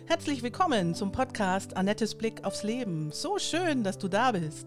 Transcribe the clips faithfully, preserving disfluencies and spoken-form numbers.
Herzlich willkommen zum Podcast Annettes Blick aufs Leben. So schön, dass du da bist.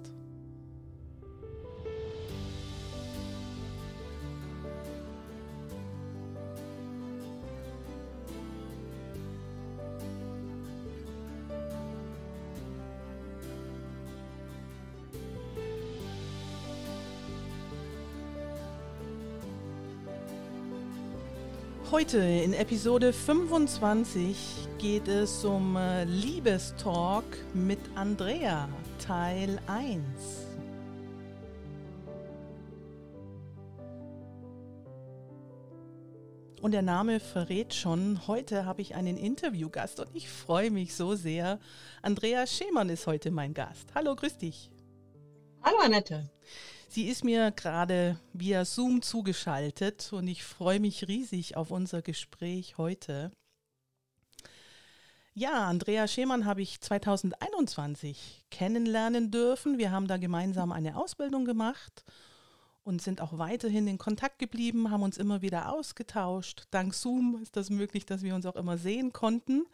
Heute in Episode fünfundzwanzig geht es um äh, Liebestalk mit Andrea, Teil eins. Und der Name verrät schon, heute habe ich einen Interviewgast und ich freue mich so sehr. Andrea Schemann ist heute mein Gast. Hallo, grüß dich. Hallo Annette. Sie ist mir gerade via Zoom zugeschaltet und ich freue mich riesig auf unser Gespräch heute. Ja, Andrea Schemann habe ich zweitausendeinundzwanzig kennenlernen dürfen. Wir haben da gemeinsam eine Ausbildung gemacht und sind auch weiterhin in Kontakt geblieben, haben uns immer wieder ausgetauscht. Dank Zoom ist das möglich, dass wir uns auch immer sehen konnten.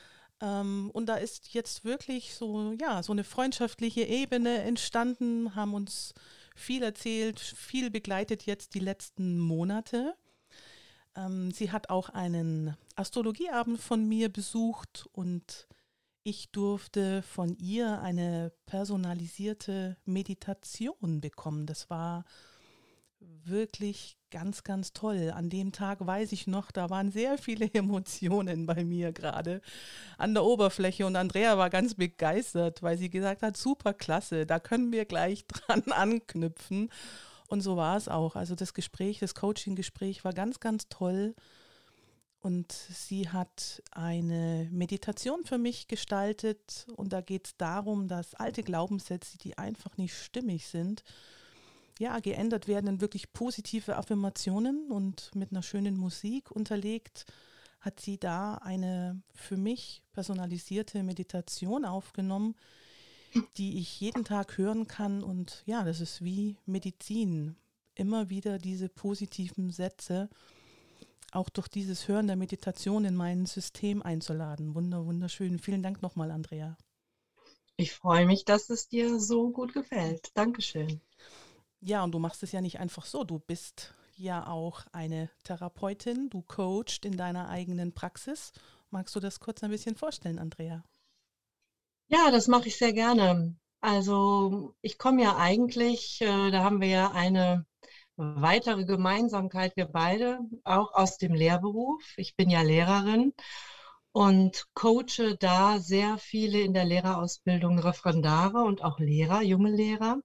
Ähm, und da ist jetzt wirklich so, ja, so eine freundschaftliche Ebene entstanden, haben uns viel erzählt, viel begleitet jetzt die letzten Monate. Ähm, sie hat auch einen Astrologieabend von mir besucht und ich durfte von ihr eine personalisierte Meditation bekommen. Das war wirklich ganz, ganz toll. An dem Tag weiß ich noch, da waren sehr viele Emotionen bei mir gerade an der Oberfläche und Andrea war ganz begeistert, weil sie gesagt hat, super klasse, da können wir gleich dran anknüpfen. Und so war es auch. Also das Gespräch, das Coaching-Gespräch war ganz, ganz toll. Und sie hat eine Meditation für mich gestaltet und da geht es darum, dass alte Glaubenssätze, die einfach nicht stimmig sind, ja, geändert werden in wirklich positive Affirmationen und mit einer schönen Musik unterlegt, hat sie da eine für mich personalisierte Meditation aufgenommen, die ich jeden Tag hören kann und ja, das ist wie Medizin. Immer wieder diese positiven Sätze auch durch dieses Hören der Meditation in mein System einzuladen. Wunder, wunderschön. Vielen Dank nochmal, Andrea. Ich freue mich, dass es dir so gut gefällt. Dankeschön. Ja, und du machst es ja nicht einfach so. Du bist ja auch eine Therapeutin. Du coachst in deiner eigenen Praxis. Magst du das kurz ein bisschen vorstellen, Andrea? Ja, das mache ich sehr gerne. Also ich komme ja eigentlich, äh, da haben wir ja eine weitere Gemeinsamkeit, wir beide, auch aus dem Lehrberuf. Ich bin ja Lehrerin und coache da sehr viele in der Lehrerausbildung Referendare und auch Lehrer, junge Lehrer.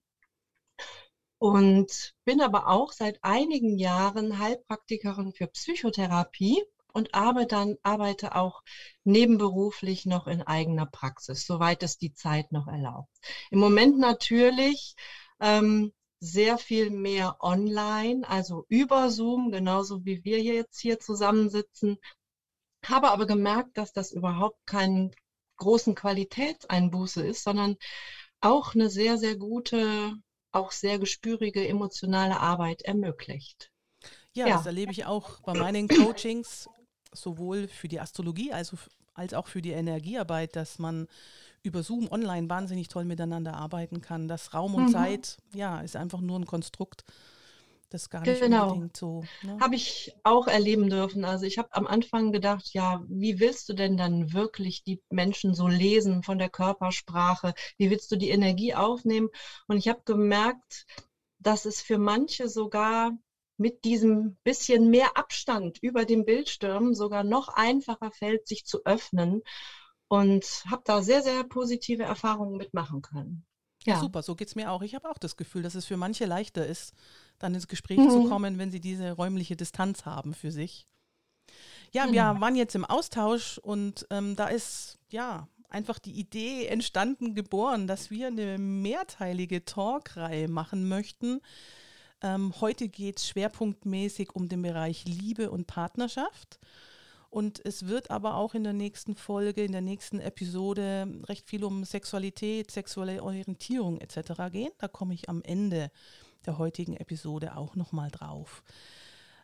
Und bin aber auch seit einigen Jahren Heilpraktikerin für Psychotherapie und arbeite dann arbeite auch nebenberuflich noch in eigener Praxis, soweit es die Zeit noch erlaubt. Im Moment natürlich ähm, sehr viel mehr online, also über Zoom, genauso wie wir hier jetzt hier zusammensitzen. Habe aber gemerkt, dass das überhaupt keinen großen Qualitätseinbuße ist, sondern auch eine sehr, sehr gute, auch sehr gespürige emotionale Arbeit ermöglicht. Ja, das Ja, erlebe ich auch bei meinen Coachings, sowohl für die Astrologie also, als auch für die Energiearbeit, dass man über Zoom online wahnsinnig toll miteinander arbeiten kann. Das Raum und mhm. Zeit, ja, ist einfach nur ein Konstrukt, das gar nicht Genau. unbedingt so. Ne? Habe ich auch erleben dürfen. Also ich habe am Anfang gedacht, ja, wie willst du denn dann wirklich die Menschen so lesen von der Körpersprache? Wie willst du die Energie aufnehmen? Und ich habe gemerkt, dass es für manche sogar mit diesem bisschen mehr Abstand über dem Bildschirm sogar noch einfacher fällt, sich zu öffnen. Und habe da sehr, sehr positive Erfahrungen mitmachen können. Ja, Ja. super, so geht es mir auch. Ich habe auch das Gefühl, dass es für manche leichter ist, dann ins Gespräch zu Mhm. kommen, wenn sie diese räumliche Distanz haben für sich. Ja, wir Genau. waren jetzt im Austausch und ähm, da ist ja einfach die Idee entstanden, geboren, dass wir eine mehrteilige Talkreihe machen möchten. Ähm, heute geht es schwerpunktmäßig um den Bereich Liebe und Partnerschaft. Und es wird aber auch in der nächsten Folge, in der nächsten Episode recht viel um Sexualität, sexuelle Orientierung et cetera gehen. Da komme ich am Ende der heutigen Episode auch nochmal drauf.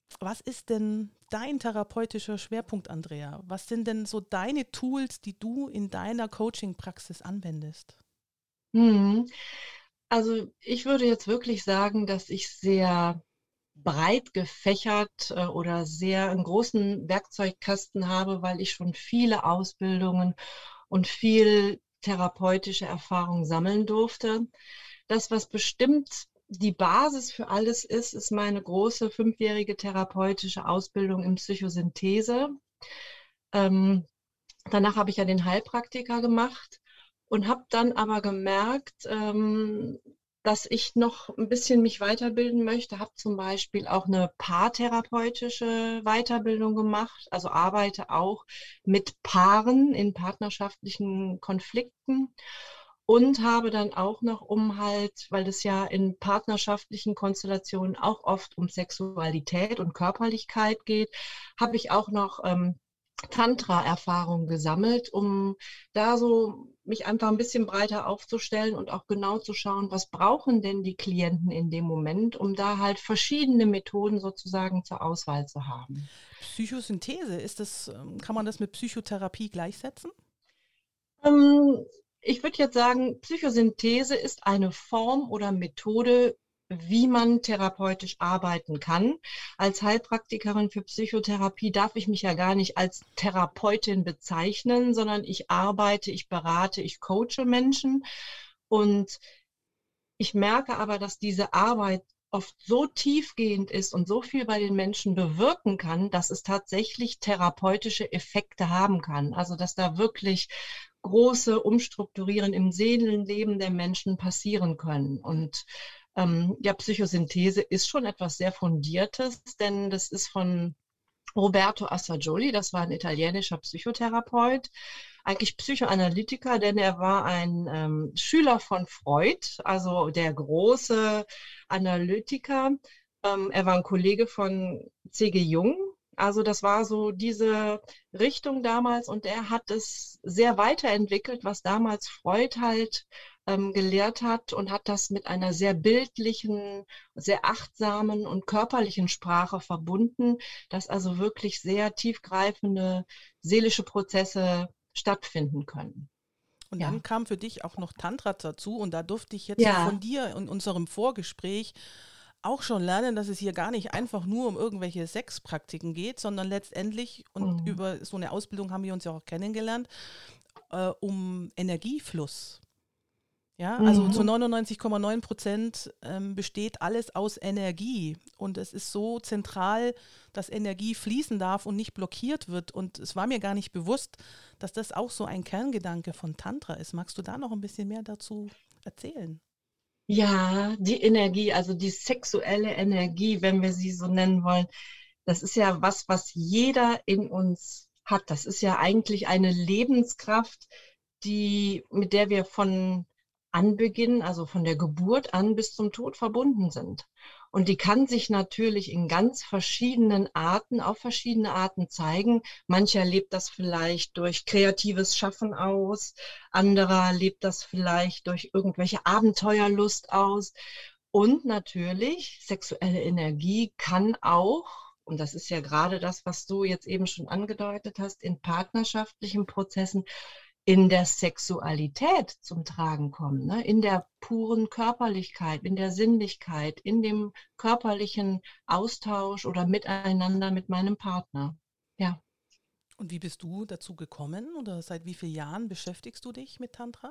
Was ist denn dein therapeutischer Schwerpunkt, Andrea? Was sind denn so deine Tools, die du in deiner Coaching-Praxis anwendest? Hm. Also ich würde jetzt wirklich sagen, dass ich sehr breit gefächert äh, oder sehr einen großen Werkzeugkasten habe, weil ich schon viele Ausbildungen und viel therapeutische Erfahrung sammeln durfte. Das, was bestimmt die Basis für alles ist, ist meine große fünfjährige therapeutische Ausbildung in Psychosynthese. Ähm, Danach habe ich ja den Heilpraktiker gemacht und habe dann aber gemerkt, ähm, dass ich noch ein bisschen mich weiterbilden möchte. Habe zum Beispiel auch eine paartherapeutische Weiterbildung gemacht, also arbeite auch mit Paaren in partnerschaftlichen Konflikten und habe dann auch noch um halt, weil es ja in partnerschaftlichen Konstellationen auch oft um Sexualität und Körperlichkeit geht, habe ich auch noch ähm, Tantra-Erfahrung gesammelt, um da so mich einfach ein bisschen breiter aufzustellen und auch genau zu schauen, was brauchen denn die Klienten in dem Moment, um da halt verschiedene Methoden sozusagen zur Auswahl zu haben. Psychosynthese, ist das, ähm, kann man das mit Psychotherapie gleichsetzen? Ähm, Ich würde jetzt sagen, Psychosynthese ist eine Form oder Methode, wie man therapeutisch arbeiten kann. Als Heilpraktikerin für Psychotherapie darf ich mich ja gar nicht als Therapeutin bezeichnen, sondern ich arbeite, ich berate, ich coache Menschen. Und ich merke aber, dass diese Arbeit oft so tiefgehend ist und so viel bei den Menschen bewirken kann, dass es tatsächlich therapeutische Effekte haben kann. Also dass da wirklich große Umstrukturieren im Seelenleben der Menschen passieren können. Und ähm, ja, Psychosynthese ist schon etwas sehr Fundiertes, denn das ist von Roberto Assagioli, das war ein italienischer Psychotherapeut, eigentlich Psychoanalytiker, denn er war ein ähm, Schüler von Freud, also der große Analytiker. Ähm, er war ein Kollege von C G. Jung. Also das war so diese Richtung damals und er hat es sehr weiterentwickelt, was damals Freud halt ähm, gelehrt hat und hat das mit einer sehr bildlichen, sehr achtsamen und körperlichen Sprache verbunden, dass also wirklich sehr tiefgreifende seelische Prozesse stattfinden können. Und dann Ja. kam für dich auch noch Tantra dazu und da durfte ich jetzt so von Ja. dir in unserem Vorgespräch auch schon lernen, dass es hier gar nicht einfach nur um irgendwelche Sexpraktiken geht, sondern letztendlich, und Mhm. über so eine Ausbildung haben wir uns ja auch kennengelernt, äh, um Energiefluss. Ja, also zu Mhm. neunundneunzig Komma neun Prozent ähm, besteht alles aus Energie und es ist so zentral, dass Energie fließen darf und nicht blockiert wird. Und es war mir gar nicht bewusst, dass das auch so ein Kerngedanke von Tantra ist. Magst du da noch ein bisschen mehr dazu erzählen? Ja, die Energie, also die sexuelle Energie, wenn wir sie so nennen wollen, das ist ja was, was jeder in uns hat. Das ist ja eigentlich eine Lebenskraft, die, mit der wir von Anbeginn, also von der Geburt an bis zum Tod verbunden sind. Und die kann sich natürlich in ganz verschiedenen Arten, auf verschiedene Arten zeigen. Mancher lebt das vielleicht durch kreatives Schaffen aus, anderer lebt das vielleicht durch irgendwelche Abenteuerlust aus. Und natürlich, sexuelle Energie kann auch, und das ist ja gerade das, was du jetzt eben schon angedeutet hast, in partnerschaftlichen Prozessen in der Sexualität zum Tragen kommen, ne? In der puren Körperlichkeit, in der Sinnlichkeit, in dem körperlichen Austausch oder Miteinander mit meinem Partner. Ja. Und wie bist du dazu gekommen oder seit wie vielen Jahren beschäftigst du dich mit Tantra?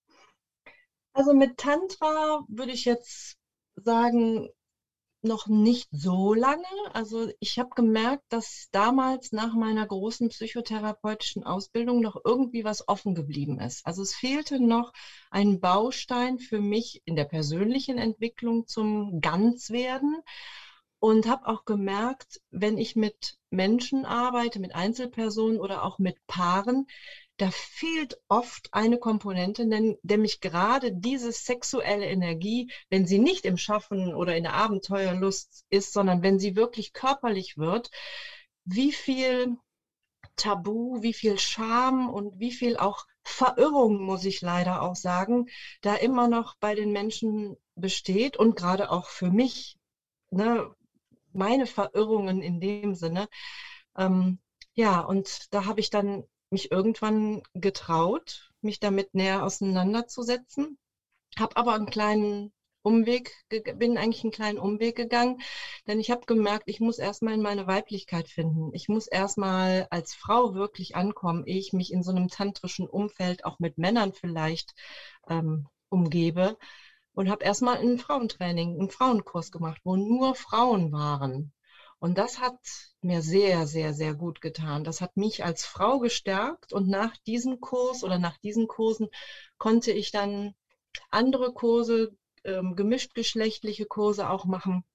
Also mit Tantra würde ich jetzt sagen, noch nicht so lange. Also ich habe gemerkt, dass damals nach meiner großen psychotherapeutischen Ausbildung noch irgendwie was offen geblieben ist. Also es fehlte noch ein Baustein für mich in der persönlichen Entwicklung zum Ganzwerden. Und habe auch gemerkt, wenn ich mit Menschen arbeite, mit Einzelpersonen oder auch mit Paaren, da fehlt oft eine Komponente, nämlich gerade diese sexuelle Energie, wenn sie nicht im Schaffen oder in der Abenteuerlust ist, sondern wenn sie wirklich körperlich wird, wie viel Tabu, wie viel Scham und wie viel auch Verirrung, muss ich leider auch sagen, da immer noch bei den Menschen besteht und gerade auch für mich. Ne, meine Verirrungen in dem Sinne. Ähm, ja, und da habe ich dann mich irgendwann getraut, mich damit näher auseinanderzusetzen, habe aber einen kleinen Umweg, ge- bin eigentlich einen kleinen Umweg gegangen, denn ich habe gemerkt, ich muss erstmal in meine Weiblichkeit finden. Ich muss erstmal als Frau wirklich ankommen, ehe ich mich in so einem tantrischen Umfeld auch mit Männern vielleicht ähm, umgebe. Und habe erstmal ein Frauentraining, einen Frauenkurs gemacht, wo nur Frauen waren. Und das hat mir sehr, sehr, sehr gut getan. Das hat mich als Frau gestärkt. Und nach diesem Kurs oder nach diesen Kursen konnte ich dann andere Kurse, ähm, gemischtgeschlechtliche Kurse auch machen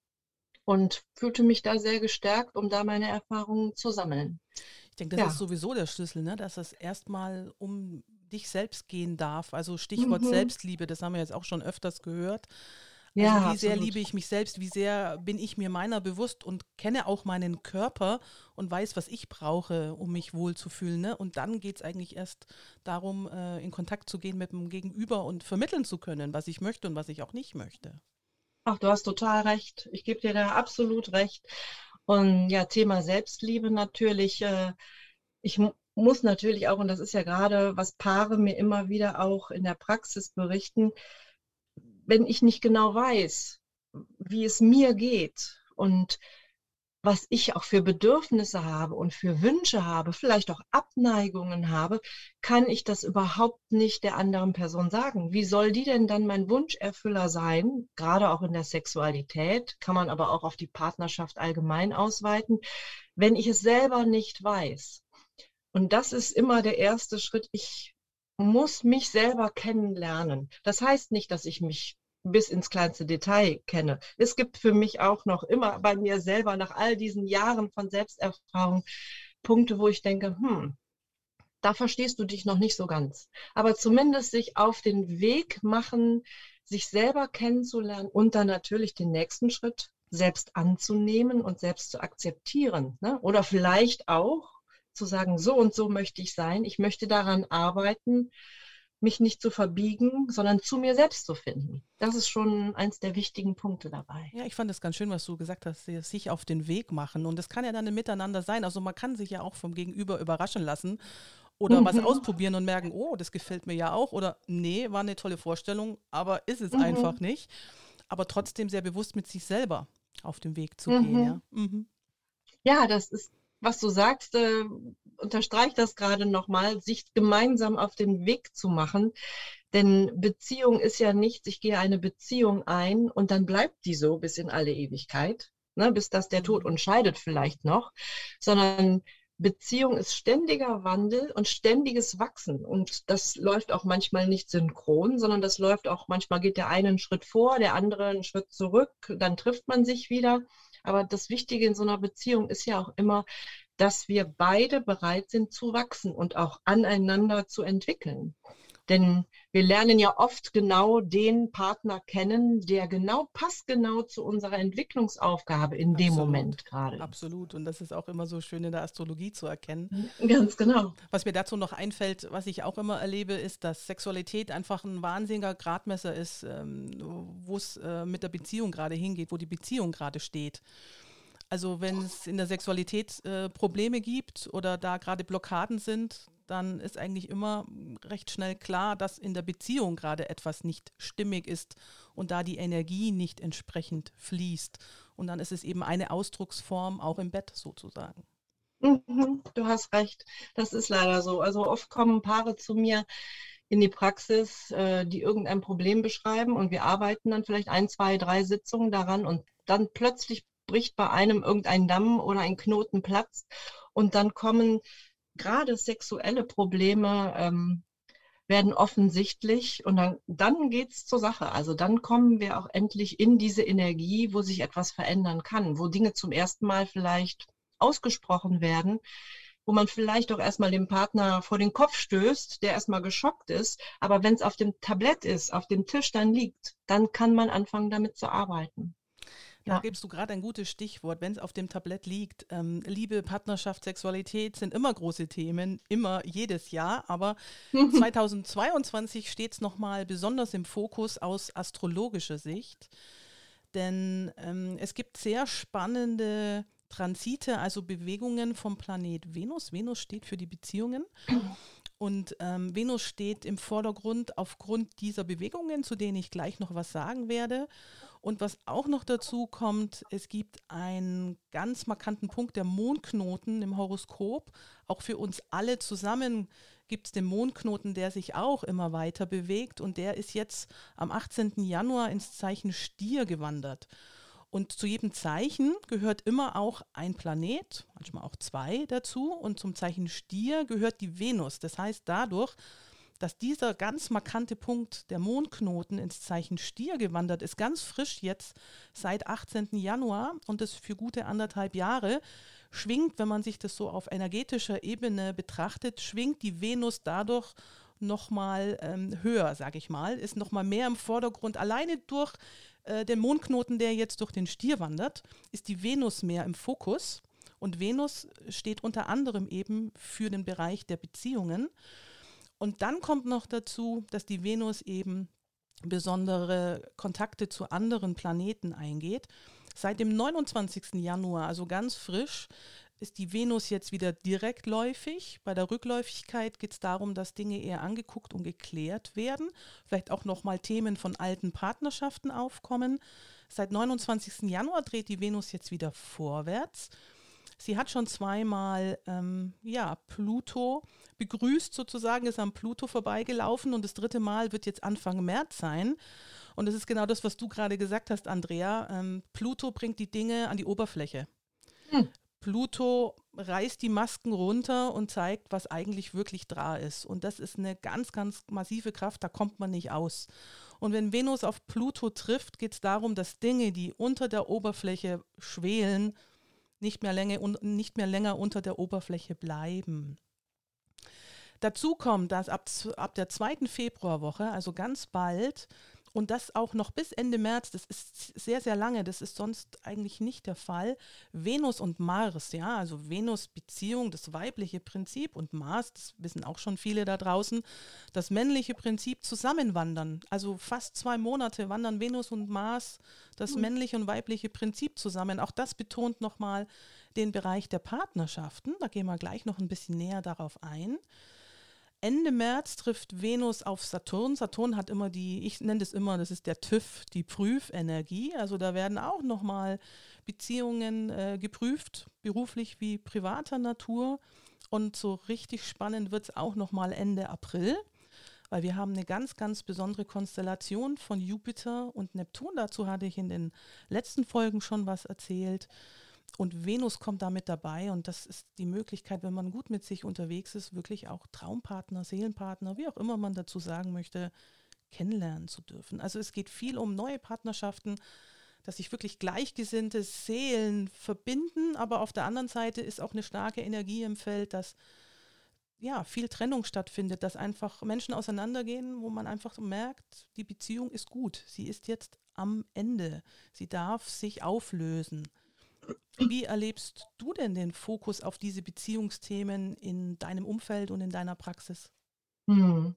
und fühlte mich da sehr gestärkt, um da meine Erfahrungen zu sammeln. Ich denke, das ist Ja. sowieso der Schlüssel, ne? Dass es erstmal um dich selbst gehen darf. Also Stichwort Mhm. Selbstliebe, das haben wir jetzt auch schon öfters gehört. Also Ja, wie sehr absolut. liebe ich mich selbst, wie sehr bin ich mir meiner bewusst und kenne auch meinen Körper und weiß, was ich brauche, um mich wohlzufühlen. Ne? Und dann geht es eigentlich erst darum, äh, in Kontakt zu gehen mit dem Gegenüber und vermitteln zu können, was ich möchte und was ich auch nicht möchte. Ach, du hast total recht. Ich gebe dir da absolut recht. Und ja, Thema Selbstliebe natürlich. Äh, ich mu- muss natürlich auch, und das ist ja gerade, was Paare mir immer wieder auch in der Praxis berichten, wenn ich nicht genau weiß, wie es mir geht und was ich auch für Bedürfnisse habe und für Wünsche habe, vielleicht auch Abneigungen habe, kann ich das überhaupt nicht der anderen Person sagen. Wie soll die denn dann mein Wunscherfüller sein? Gerade auch in der Sexualität, kann man aber auch auf die Partnerschaft allgemein ausweiten, wenn ich es selber nicht weiß. Und das ist immer der erste Schritt. Ich muss mich selber kennenlernen. Das heißt nicht, dass ich mich bis ins kleinste Detail kenne. Es gibt für mich auch noch immer bei mir selber nach all diesen Jahren von Selbsterfahrung Punkte, wo ich denke, hm, da verstehst du dich noch nicht so ganz. Aber zumindest sich auf den Weg machen, sich selber kennenzulernen und dann natürlich den nächsten Schritt selbst anzunehmen und selbst zu akzeptieren. Ne? Oder vielleicht auch zu sagen, so und so möchte ich sein. Ich möchte daran arbeiten, mich nicht zu verbiegen, sondern zu mir selbst zu finden. Das ist schon eins der wichtigen Punkte dabei. Ja, ich fand es ganz schön, was du gesagt hast, sie- sich auf den Weg machen. Und das kann ja dann ein Miteinander sein. Also man kann sich ja auch vom Gegenüber überraschen lassen oder was Mhm, ausprobieren und merken, oh, das gefällt mir ja auch. Oder nee, war eine tolle Vorstellung, aber ist es einfach mhm, nicht. Aber trotzdem sehr bewusst mit sich selber auf den Weg zu gehen, mhm. ja. Mhm. Ja, das ist, was du sagst, äh, unterstreicht das gerade nochmal, sich gemeinsam auf den Weg zu machen. Denn Beziehung ist ja nichts, ich gehe eine Beziehung ein und dann bleibt die so bis in alle Ewigkeit, ne, bis das der Tod Mhm. uns scheidet vielleicht noch, sondern Beziehung ist ständiger Wandel und ständiges Wachsen. Und das läuft auch manchmal nicht synchron, sondern das läuft auch, manchmal geht der eine einen Schritt vor, der andere einen Schritt zurück, dann trifft man sich wieder. Aber das Wichtige in so einer Beziehung ist ja auch immer, dass wir beide bereit sind zu wachsen und auch aneinander zu entwickeln. Denn wir lernen ja oft genau den Partner kennen, der genau passgenau zu unserer Entwicklungsaufgabe in dem Absolut. Moment gerade ist. Absolut. Und das ist auch immer so schön in der Astrologie zu erkennen. Ganz genau. Was mir dazu noch einfällt, was ich auch immer erlebe, ist, dass Sexualität einfach ein wahnsinniger Gradmesser ist, ähm, wo es äh, mit der Beziehung gerade hingeht, wo die Beziehung gerade steht. Also wenn es in der Sexualität äh, Probleme gibt oder da gerade Blockaden sind, dann ist eigentlich immer recht schnell klar, dass in der Beziehung gerade etwas nicht stimmig ist und da die Energie nicht entsprechend fließt. Und dann ist es eben eine Ausdrucksform auch im Bett sozusagen. Mhm, du hast recht. Das ist leider so. Also oft kommen Paare zu mir in die Praxis, äh, die irgendein Problem beschreiben und wir arbeiten dann vielleicht ein, zwei, drei Sitzungen daran und dann plötzlich bricht bei einem irgendein Damm oder ein Knoten platzt und dann kommen gerade sexuelle Probleme, ähm, werden offensichtlich und dann, dann geht es zur Sache. Also dann kommen wir auch endlich in diese Energie, wo sich etwas verändern kann, wo Dinge zum ersten Mal vielleicht ausgesprochen werden, wo man vielleicht auch erstmal dem Partner vor den Kopf stößt, der erstmal geschockt ist. Aber wenn es auf dem Tablett ist, auf dem Tisch dann liegt, dann kann man anfangen, damit zu arbeiten. Da Ja. gibst du gerade ein gutes Stichwort, wenn es auf dem Tablett liegt. Ähm, Liebe, Partnerschaft, Sexualität sind immer große Themen, immer jedes Jahr. Aber zweitausendzweiundzwanzig steht es nochmal besonders im Fokus aus astrologischer Sicht. Denn ähm, es gibt sehr spannende Transite, also Bewegungen vom Planet Venus. Venus steht für die Beziehungen. Und ähm, Venus steht im Vordergrund aufgrund dieser Bewegungen, zu denen ich gleich noch was sagen werde. Und was auch noch dazu kommt, es gibt einen ganz markanten Punkt, der Mondknoten im Horoskop. Auch für uns alle zusammen gibt es den Mondknoten, der sich auch immer weiter bewegt. Und der ist jetzt am achtzehnten Januar ins Zeichen Stier gewandert. Und zu jedem Zeichen gehört immer auch ein Planet, manchmal auch zwei dazu. Und zum Zeichen Stier gehört die Venus. Das heißt, dadurch, dass dieser ganz markante Punkt, der Mondknoten, ins Zeichen Stier gewandert ist, ganz frisch jetzt seit achtzehnten Januar und das für gute anderthalb Jahre, schwingt, wenn man sich das so auf energetischer Ebene betrachtet, schwingt die Venus dadurch nochmal ähm, höher, sage ich mal, ist nochmal mehr im Vordergrund. Alleine durch äh, den Mondknoten, der jetzt durch den Stier wandert, ist die Venus mehr im Fokus. Und Venus steht unter anderem eben für den Bereich der Beziehungen. Und dann kommt noch dazu, dass die Venus eben besondere Kontakte zu anderen Planeten eingeht. Seit dem neunundzwanzigsten Januar, also ganz frisch, ist die Venus jetzt wieder direktläufig. Bei der Rückläufigkeit geht es darum, dass Dinge eher angeguckt und geklärt werden. Vielleicht auch nochmal Themen von alten Partnerschaften aufkommen. Seit neunundzwanzigsten Januar dreht die Venus jetzt wieder vorwärts. Sie hat schon zweimal ähm, ja, Pluto begrüßt sozusagen, ist am Pluto vorbeigelaufen und das dritte Mal wird jetzt Anfang März sein. Und das ist genau das, was du gerade gesagt hast, Andrea. Ähm, Pluto bringt die Dinge an die Oberfläche. Hm. Pluto reißt die Masken runter und zeigt, was eigentlich wirklich da ist. Und das ist eine ganz, ganz massive Kraft, da kommt man nicht aus. Und wenn Venus auf Pluto trifft, geht es darum, dass Dinge, die unter der Oberfläche schwelen, nicht mehr länger, nicht mehr länger unter der Oberfläche bleiben. Dazu kommt, dass ab, ab der zweiten Februarwoche, also ganz bald, und das auch noch bis Ende März, das ist sehr, sehr lange, das ist sonst eigentlich nicht der Fall, Venus und Mars, ja, also Venus Beziehung, das weibliche Prinzip und Mars, das wissen auch schon viele da draußen, das männliche Prinzip zusammenwandern. Also fast zwei Monate wandern Venus und Mars, das mhm. männliche und weibliche Prinzip zusammen. Auch das betont nochmal den Bereich der Partnerschaften, da gehen wir gleich noch ein bisschen näher darauf ein. Ende März trifft Venus auf Saturn. Saturn hat immer die, ich nenne das immer, das ist der TÜV, die Prüfenergie. Also da werden auch nochmal Beziehungen äh, geprüft, beruflich wie privater Natur. Und so richtig spannend wird es auch nochmal Ende April, weil wir haben eine ganz, ganz besondere Konstellation von Jupiter und Neptun. Dazu hatte ich in den letzten Folgen schon was erzählt. Und Venus kommt da mit dabei und das ist die Möglichkeit, wenn man gut mit sich unterwegs ist, wirklich auch Traumpartner, Seelenpartner, wie auch immer man dazu sagen möchte, kennenlernen zu dürfen. Also es geht viel um neue Partnerschaften, dass sich wirklich gleichgesinnte Seelen verbinden, aber auf der anderen Seite ist auch eine starke Energie im Feld, dass ja viel Trennung stattfindet, dass einfach Menschen auseinandergehen, wo man einfach so merkt, die Beziehung ist gut, sie ist jetzt am Ende, sie darf sich auflösen. Wie erlebst du denn den Fokus auf diese Beziehungsthemen in deinem Umfeld und in deiner Praxis? Hm.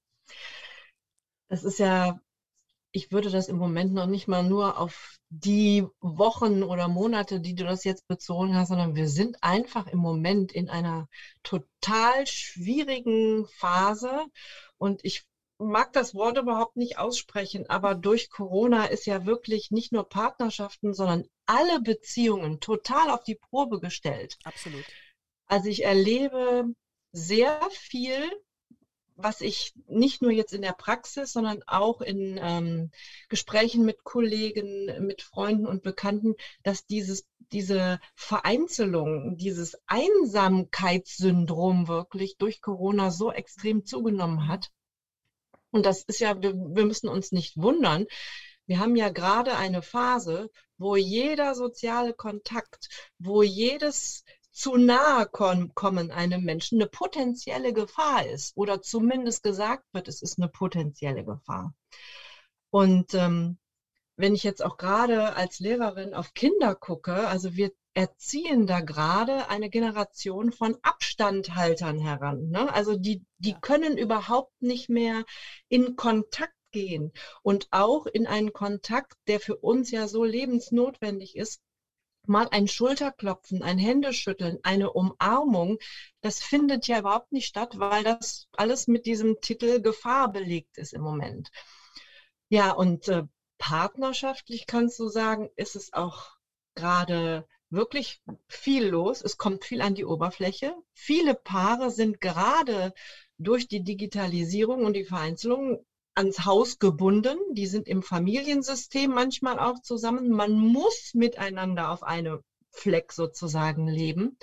Das ist ja, ich würde das im Moment noch nicht mal nur auf die Wochen oder Monate, die du das jetzt bezogen hast, sondern wir sind einfach im Moment in einer total schwierigen Phase und ich mag das Wort überhaupt nicht aussprechen, aber durch Corona ist ja wirklich nicht nur Partnerschaften, sondern alle Beziehungen total auf die Probe gestellt. Absolut. Also ich erlebe sehr viel, was ich nicht nur jetzt in der Praxis, sondern auch in ähm, Gesprächen mit Kollegen, mit Freunden und Bekannten, dass dieses, diese Vereinzelung, dieses Einsamkeitssyndrom wirklich durch Corona so extrem zugenommen hat. Und das ist ja, wir, wir müssen uns nicht wundern. Wir haben ja gerade eine Phase, wo jeder soziale Kontakt, wo jedes zu nahe kommen einem Menschen eine potenzielle Gefahr ist oder zumindest gesagt wird, es ist eine potenzielle Gefahr. Und ähm, wenn ich jetzt auch gerade als Lehrerin auf Kinder gucke, also wir erziehen da gerade eine Generation von Abstandhaltern heran. Ne? Also die, die ja. können überhaupt nicht mehr in Kontakt gehen und auch in einen Kontakt, der für uns ja so lebensnotwendig ist, mal ein Schulterklopfen, ein Händeschütteln, eine Umarmung, das findet ja überhaupt nicht statt, weil das alles mit diesem Titel Gefahr belegt ist im Moment. Ja, und äh, partnerschaftlich kannst du sagen, ist es auch gerade wirklich viel los. Es kommt viel an die Oberfläche. Viele Paare sind gerade durch die Digitalisierung und die Vereinzelung ans Haus gebunden. Die sind im Familiensystem manchmal auch zusammen. Man muss miteinander auf einem Fleck sozusagen leben.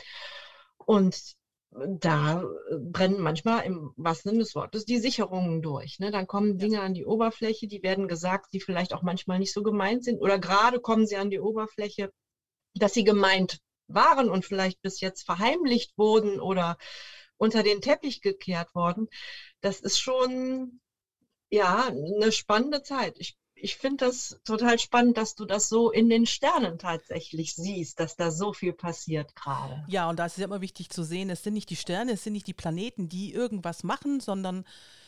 Und da brennen manchmal im wahrsten Sinne des Wortes die Sicherungen durch. Ne? Dann kommen Dinge ja an die Oberfläche, die werden gesagt, die vielleicht auch manchmal nicht so gemeint sind. Oder gerade kommen sie an die Oberfläche, dass sie gemeint waren und vielleicht bis jetzt verheimlicht wurden oder unter den Teppich gekehrt worden. Das ist schon, ja, eine spannende Zeit. Ich, ich finde das total spannend, dass du das so in den Sternen tatsächlich siehst, dass da so viel passiert gerade. Ja, und da ist es ja immer wichtig zu sehen, es sind nicht die Sterne, es sind nicht die Planeten, die irgendwas machen, sondern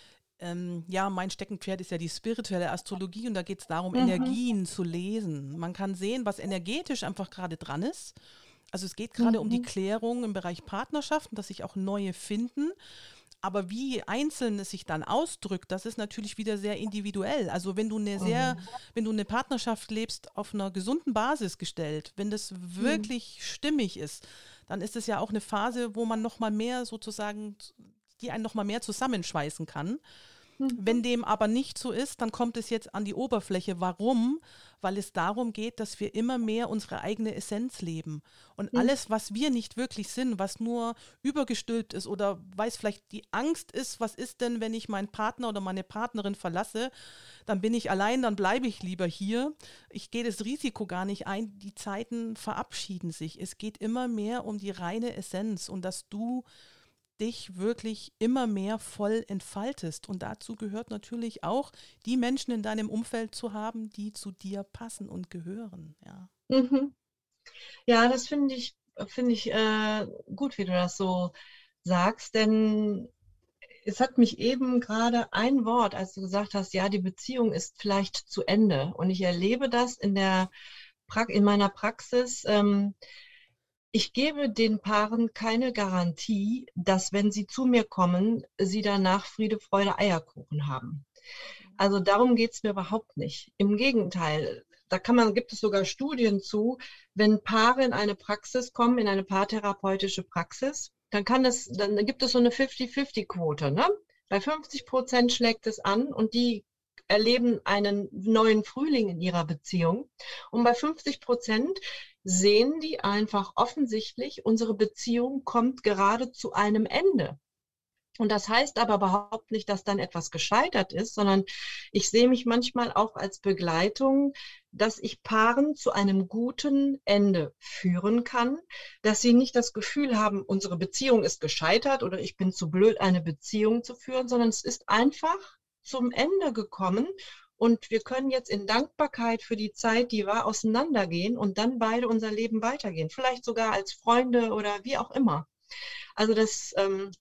ähm, ja, mein Steckenpferd ist ja die spirituelle Astrologie und da geht es darum, mhm. Energien zu lesen. Man kann sehen, was energetisch einfach gerade dran ist. Also es geht gerade mhm. um die Klärung im Bereich Partnerschaften, dass sich auch neue finden. Aber wie einzeln es sich dann ausdrückt, das ist natürlich wieder sehr individuell. Also wenn du eine sehr, mhm. wenn du eine Partnerschaft lebst, auf einer gesunden Basis gestellt, wenn das wirklich mhm. stimmig ist, dann ist es ja auch eine Phase, wo man noch mal mehr sozusagen, die einen noch mal mehr zusammenschweißen kann. Mhm. Wenn dem aber nicht so ist, dann kommt es jetzt an die Oberfläche. Warum? Weil es darum geht, dass wir immer mehr unsere eigene Essenz leben. Und mhm. alles, was wir nicht wirklich sind, was nur übergestülpt ist oder weil es vielleicht die Angst ist, was ist denn, wenn ich meinen Partner oder meine Partnerin verlasse, dann bin ich allein, dann bleibe ich lieber hier. Ich gehe das Risiko gar nicht ein. Die Zeiten verabschieden sich. Es geht immer mehr um die reine Essenz und dass du dich wirklich immer mehr voll entfaltest. Und dazu gehört natürlich auch, die Menschen in deinem Umfeld zu haben, die zu dir passen und gehören. Ja, mhm. Ja, das finde ich, finde ich äh, gut, wie du das so sagst, denn es hat mich eben gerade ein Wort, als du gesagt hast, ja, die Beziehung ist vielleicht zu Ende. Und ich erlebe das in der pra- in meiner Praxis. Ähm, Ich gebe den Paaren keine Garantie, dass, wenn sie zu mir kommen, sie danach Friede, Freude, Eierkuchen haben. Also darum geht es mir überhaupt nicht. Im Gegenteil, da kann man, gibt es sogar Studien zu, wenn Paare in eine Praxis kommen, in eine paartherapeutische Praxis, dann kann es, dann gibt es so eine fünfzig-fünfzig-Quote. Ne? Bei fünfzig Prozent schlägt es an und die erleben einen neuen Frühling in ihrer Beziehung. Und bei fünfzig Prozent sehen die einfach offensichtlich, unsere Beziehung kommt gerade zu einem Ende. Und das heißt aber überhaupt nicht, dass dann etwas gescheitert ist, sondern ich sehe mich manchmal auch als Begleitung, dass ich Paaren zu einem guten Ende führen kann, dass sie nicht das Gefühl haben, unsere Beziehung ist gescheitert oder ich bin zu blöd, eine Beziehung zu führen, sondern es ist einfach zum Ende gekommen. Und wir können jetzt in Dankbarkeit für die Zeit, die war, auseinandergehen und dann beide unser Leben weitergehen. Vielleicht sogar als Freunde oder wie auch immer. Also das, ähm,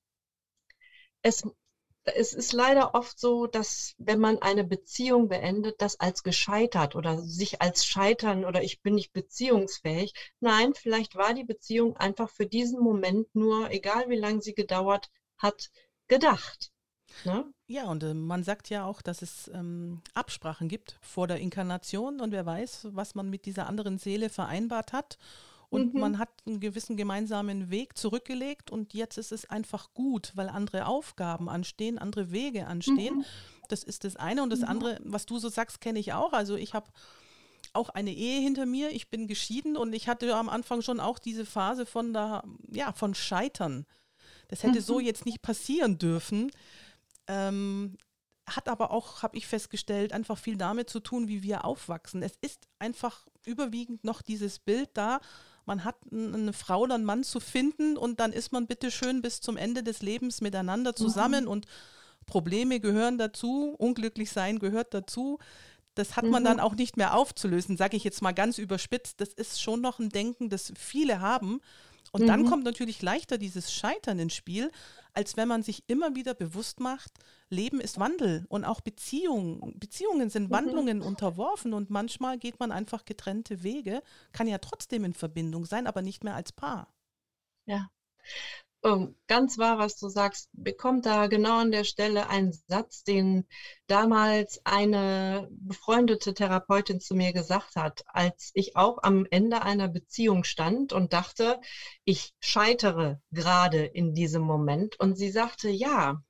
es, es ist leider oft so, dass wenn man eine Beziehung beendet, das als gescheitert oder sich als scheitern oder ich bin nicht beziehungsfähig. Nein, vielleicht war die Beziehung einfach für diesen Moment nur, egal wie lange sie gedauert hat, gedacht. Ne? Ja, und äh, man sagt ja auch, dass es ähm, Absprachen gibt vor der Inkarnation und wer weiß, was man mit dieser anderen Seele vereinbart hat. Und mhm. man hat einen gewissen gemeinsamen Weg zurückgelegt und jetzt ist es einfach gut, weil andere Aufgaben anstehen, andere Wege anstehen. Mhm. Das ist das eine. Und das mhm. andere, was du so sagst, kenne ich auch. Also ich habe auch eine Ehe hinter mir. Ich bin geschieden und ich hatte am Anfang schon auch diese Phase von, da, ja, von Scheitern. Das hätte mhm. so jetzt nicht passieren dürfen. Ähm, hat aber auch, habe ich festgestellt, einfach viel damit zu tun, wie wir aufwachsen. Es ist einfach überwiegend noch dieses Bild da, man hat eine Frau oder einen Mann zu finden und dann ist man bitteschön bis zum Ende des Lebens miteinander zusammen mhm. und Probleme gehören dazu, unglücklich sein gehört dazu. Das hat man mhm. dann auch nicht mehr aufzulösen, sage ich jetzt mal ganz überspitzt. Das ist schon noch ein Denken, das viele haben. Und mhm. dann kommt natürlich leichter dieses Scheitern ins Spiel, als wenn man sich immer wieder bewusst macht, Leben ist Wandel und auch Beziehungen. Beziehungen sind Wandlungen unterworfen und manchmal geht man einfach getrennte Wege, kann ja trotzdem in Verbindung sein, aber nicht mehr als Paar. Ja. Um, ganz wahr, was du sagst, bekommt da genau an der Stelle einen Satz, den damals eine befreundete Therapeutin zu mir gesagt hat, als ich auch am Ende einer Beziehung stand und dachte, ich scheitere gerade in diesem Moment. Und sie sagte, ja,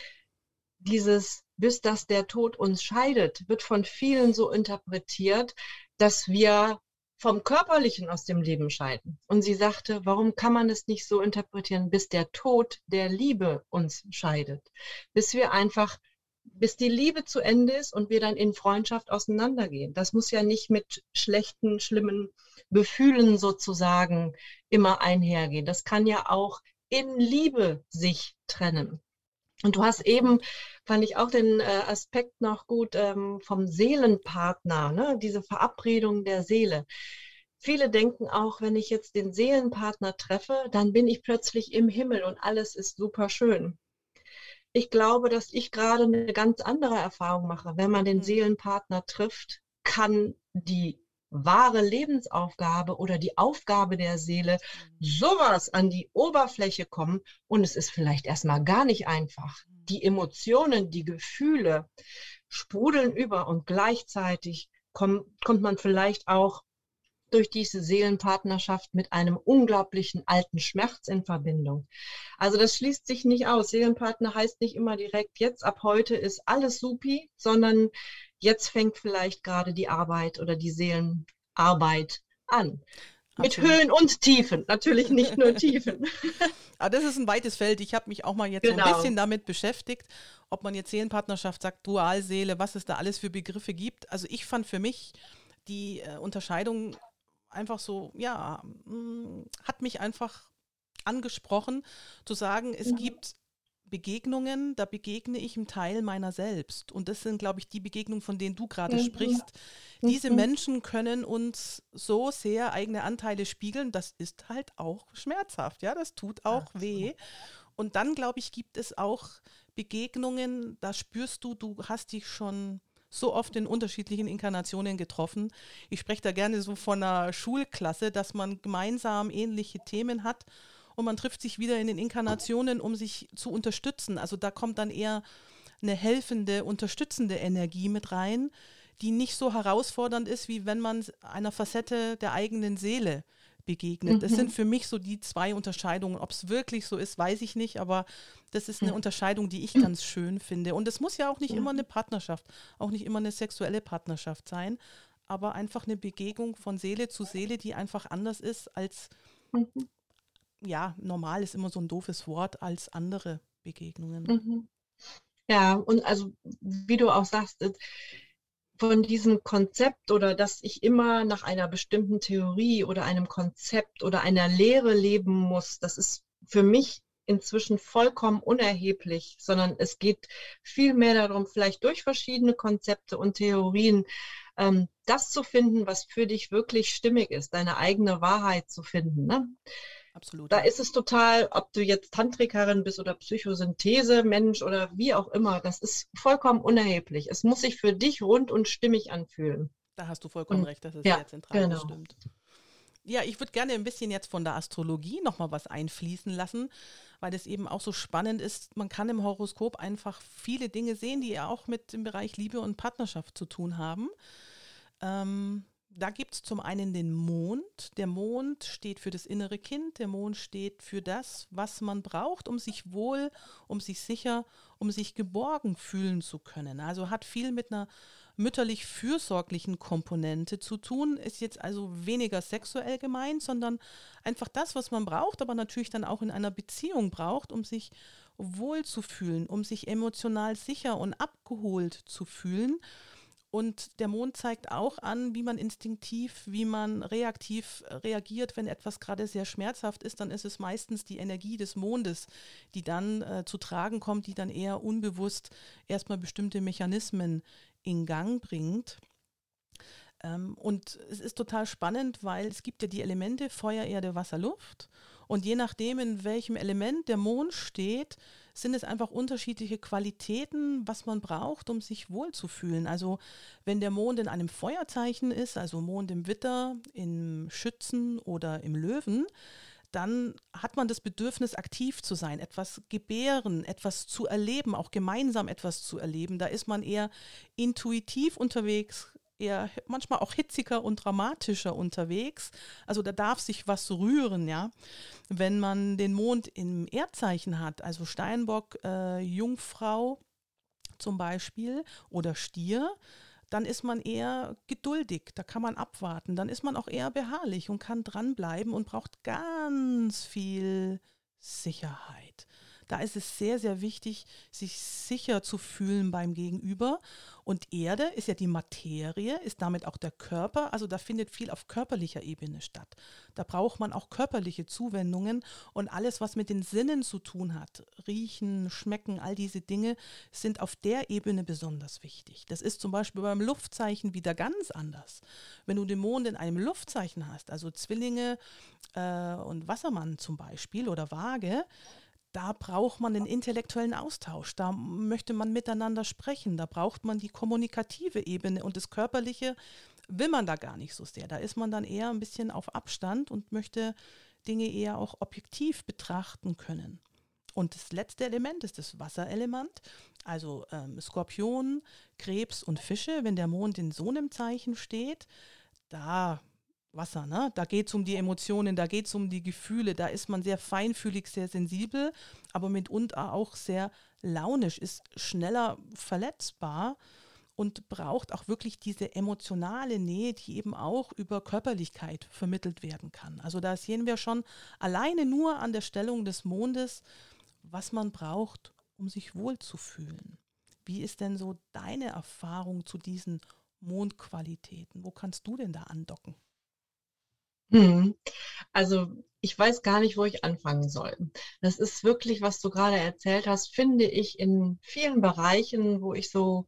dieses, bis dass der Tod uns scheidet, wird von vielen so interpretiert, dass wir vom Körperlichen aus dem Leben scheiden. Und sie sagte, warum kann man es nicht so interpretieren, bis der Tod der Liebe uns scheidet? Bis wir einfach, bis die Liebe zu Ende ist und wir dann in Freundschaft auseinandergehen. Das muss ja nicht mit schlechten, schlimmen Gefühlen sozusagen immer einhergehen. Das kann ja auch in Liebe sich trennen. Und du hast eben, fand ich auch den äh, Aspekt noch gut ähm, vom Seelenpartner, ne? Diese Verabredung der Seele. Viele denken auch, wenn ich jetzt den Seelenpartner treffe, dann bin ich plötzlich im Himmel und alles ist super schön. Ich glaube, dass ich gerade eine ganz andere Erfahrung mache. Wenn man den Seelenpartner trifft, kann die wahre Lebensaufgabe oder die Aufgabe der Seele sowas an die Oberfläche kommen und es ist vielleicht erstmal gar nicht einfach. Die Emotionen, die Gefühle sprudeln über und gleichzeitig kommt, kommt man vielleicht auch durch diese Seelenpartnerschaft mit einem unglaublichen alten Schmerz in Verbindung. Also das schließt sich nicht aus. Seelenpartner heißt nicht immer direkt, jetzt ab heute ist alles supi, sondern jetzt fängt vielleicht gerade die Arbeit oder die Seelenarbeit an. Mit Absolut. Höhen und Tiefen, natürlich nicht nur Tiefen. Aber das ist ein weites Feld. Ich habe mich auch mal jetzt genau. so ein bisschen damit beschäftigt, ob man jetzt Seelenpartnerschaft sagt, Dualseele, was es da alles für Begriffe gibt. Also ich fand für mich die äh, Unterscheidung einfach so, ja, mh, hat mich einfach angesprochen, zu sagen, es mhm. gibt Begegnungen, da begegne ich einem Teil meiner selbst. Und das sind, glaube ich, die Begegnungen, von denen du gerade mhm. sprichst. Diese mhm. Menschen können uns so sehr eigene Anteile spiegeln, das ist halt auch schmerzhaft, ja, das tut auch Ach, weh. Und dann, glaube ich, gibt es auch Begegnungen, da spürst du, du hast dich schon so oft in unterschiedlichen Inkarnationen getroffen. Ich spreche da gerne so von einer Schulklasse, dass man gemeinsam ähnliche Themen hat und man trifft sich wieder in den Inkarnationen, um sich zu unterstützen. Also da kommt dann eher eine helfende, unterstützende Energie mit rein, die nicht so herausfordernd ist, wie wenn man einer Facette der eigenen Seele begegnet. Mhm. Das sind für mich so die zwei Unterscheidungen. Ob es wirklich so ist, weiß ich nicht, aber das ist eine mhm. Unterscheidung, die ich ganz schön finde. Und es muss ja auch nicht mhm. immer eine Partnerschaft, auch nicht immer eine sexuelle Partnerschaft sein, aber einfach eine Begegnung von Seele zu Seele, die einfach anders ist als, mhm. ja, normal ist immer so ein doofes Wort, als andere Begegnungen. Mhm. Ja, und also, wie du auch sagst, von diesem Konzept oder dass ich immer nach einer bestimmten Theorie oder einem Konzept oder einer Lehre leben muss, das ist für mich inzwischen vollkommen unerheblich, sondern es geht viel mehr darum, vielleicht durch verschiedene Konzepte und Theorien ähm, das zu finden, was für dich wirklich stimmig ist, deine eigene Wahrheit zu finden, ne? Absolut. Da ist es total, ob du jetzt Tantrikerin bist oder Psychosynthese, Mensch oder wie auch immer, das ist vollkommen unerheblich. Es muss sich für dich rund und stimmig anfühlen. Da hast du vollkommen und, recht, das ist ja, sehr zentral, genau. das stimmt. Ja, ich würde gerne ein bisschen jetzt von der Astrologie nochmal was einfließen lassen, weil das eben auch so spannend ist. Man kann im Horoskop einfach viele Dinge sehen, die ja auch mit dem Bereich Liebe und Partnerschaft zu tun haben. Ähm, Da gibt es zum einen den Mond. Der Mond steht für das innere Kind. Der Mond steht für das, was man braucht, um sich wohl, um sich sicher, um sich geborgen fühlen zu können. Also hat viel mit einer mütterlich-fürsorglichen Komponente zu tun. Ist jetzt also weniger sexuell gemeint, sondern einfach das, was man braucht, aber natürlich dann auch in einer Beziehung braucht, um sich wohl zu fühlen, um sich emotional sicher und abgeholt zu fühlen. Und der Mond zeigt auch an, wie man instinktiv, wie man reaktiv reagiert, wenn etwas gerade sehr schmerzhaft ist, dann ist es meistens die Energie des Mondes, die dann äh, zu tragen kommt, die dann eher unbewusst erstmal bestimmte Mechanismen in Gang bringt. Ähm, und es ist total spannend, weil es gibt ja die Elemente Feuer, Erde, Wasser, Luft. Und je nachdem, in welchem Element der Mond steht, sind es einfach unterschiedliche Qualitäten, was man braucht, um sich wohlzufühlen. Also wenn der Mond in einem Feuerzeichen ist, also Mond im Widder, im Schützen oder im Löwen, dann hat man das Bedürfnis, aktiv zu sein, etwas gebären, etwas zu erleben, auch gemeinsam etwas zu erleben. Da ist man eher intuitiv unterwegs, eher manchmal auch hitziger und dramatischer unterwegs. Also da darf sich was rühren, ja. Wenn man den Mond im Erdzeichen hat, also Steinbock, äh, Jungfrau zum Beispiel oder Stier, dann ist man eher geduldig, da kann man abwarten, dann ist man auch eher beharrlich und kann dranbleiben und braucht ganz viel Sicherheit. Da ist es sehr, sehr wichtig, sich sicher zu fühlen beim Gegenüber. Und Erde ist ja die Materie, ist damit auch der Körper. Also da findet viel auf körperlicher Ebene statt. Da braucht man auch körperliche Zuwendungen und alles, was mit den Sinnen zu tun hat, riechen, schmecken, all diese Dinge sind auf der Ebene besonders wichtig. Das ist zum Beispiel beim Luftzeichen wieder ganz anders. Wenn du den Mond in einem Luftzeichen hast, also Zwillinge äh, und Wassermann zum Beispiel oder Waage, da braucht man den intellektuellen Austausch, da möchte man miteinander sprechen, da braucht man die kommunikative Ebene und das Körperliche will man da gar nicht so sehr. Da ist man dann eher ein bisschen auf Abstand und möchte Dinge eher auch objektiv betrachten können. Und das letzte Element ist das Wasserelement, also ähm, Skorpion, Krebs und Fische. Wenn der Mond in so einem Zeichen steht, da Wasser, ne? Da geht es um die Emotionen, da geht es um die Gefühle, da ist man sehr feinfühlig, sehr sensibel, aber mitunter auch sehr launisch, ist schneller verletzbar und braucht auch wirklich diese emotionale Nähe, die eben auch über Körperlichkeit vermittelt werden kann. Also da sehen wir schon alleine nur an der Stellung des Mondes, was man braucht, um sich wohlzufühlen. Wie ist denn so deine Erfahrung zu diesen Mondqualitäten? Wo kannst du denn da andocken? Hm. Also ich weiß gar nicht, wo ich anfangen soll. Das ist wirklich, was du gerade erzählt hast, finde ich in vielen Bereichen, wo ich so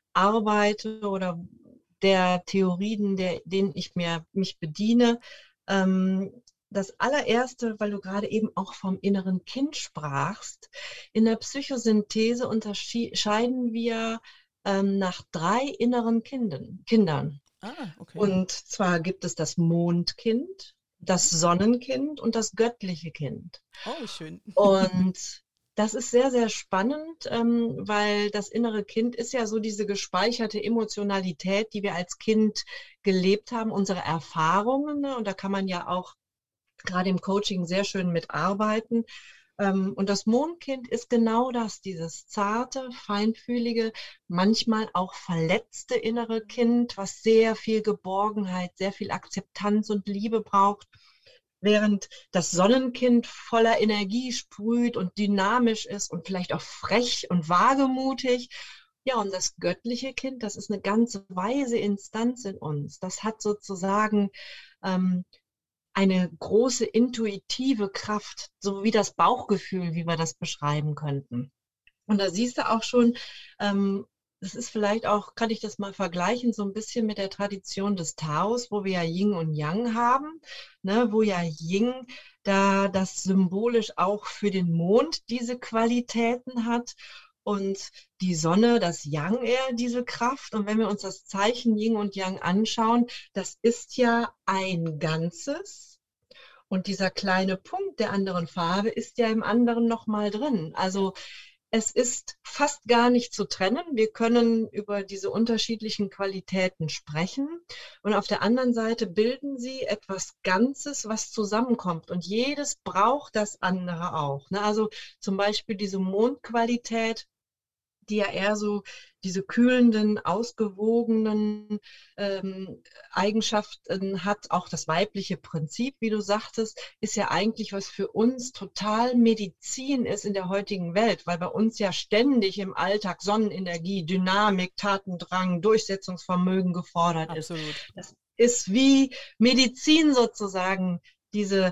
arbeite oder der Theorien, der, denen ich mir, mich bediene. Ähm, das allererste, weil du gerade eben auch vom inneren Kind sprachst. In der Psychosynthese unterscheiden wir ähm, nach drei inneren Kindern. Kindern. Ah, okay. Und zwar gibt es das Mondkind, das Sonnenkind und das göttliche Kind. Oh, schön. Und das ist sehr, sehr spannend, ähm, weil das innere Kind ist ja so diese gespeicherte Emotionalität, die wir als Kind gelebt haben, unsere Erfahrungen. Ne? Und da kann man ja auch gerade im Coaching sehr schön mitarbeiten. Ähm, und das Mondkind ist genau das, dieses zarte, feinfühlige, manchmal auch verletzte innere Kind, was sehr viel Geborgenheit, sehr viel Akzeptanz und Liebe braucht. Während das Sonnenkind voller Energie sprüht und dynamisch ist und vielleicht auch frech und wagemutig. Ja, und das göttliche Kind, das ist eine ganz weise Instanz in uns. Das hat sozusagen ähm, eine große intuitive Kraft, so wie das Bauchgefühl, wie wir das beschreiben könnten. Und da siehst du auch schon, ähm, das ist vielleicht auch, kann ich das mal vergleichen, so ein bisschen mit der Tradition des Taos, wo wir ja Yin und Yang haben, ne, wo ja Yin da das symbolisch auch für den Mond diese Qualitäten hat und die Sonne, das Yang eher diese Kraft. Und wenn wir uns das Zeichen Yin und Yang anschauen, das ist ja ein Ganzes. Und dieser kleine Punkt der anderen Farbe ist ja im anderen nochmal drin. Also es ist fast gar nicht zu trennen. Wir können über diese unterschiedlichen Qualitäten sprechen. Und auf der anderen Seite bilden sie etwas Ganzes, was zusammenkommt. Und jedes braucht das andere auch. Ne? Also zum Beispiel diese Mondqualität, die ja eher so diese kühlenden, ausgewogenen ähm, Eigenschaften hat. Auch das weibliche Prinzip, wie du sagtest, ist ja eigentlich, was für uns total Medizin ist in der heutigen Welt, weil bei uns ja ständig im Alltag Sonnenenergie, Dynamik, Tatendrang, Durchsetzungsvermögen gefordert ist. Absolut. Das ist wie Medizin sozusagen, diese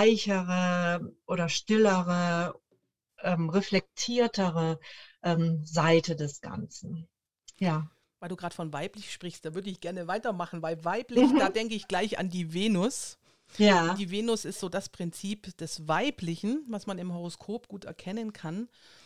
weichere oder stillere, ähm, reflektiertere ähm, Seite des Ganzen. Ja. Weil du gerade von weiblich sprichst, da würde ich gerne weitermachen, weil weiblich, mhm. da denke ich gleich an die Venus. Ja. Die Venus ist so das Prinzip des Weiblichen, was man im Horoskop gut erkennen kann.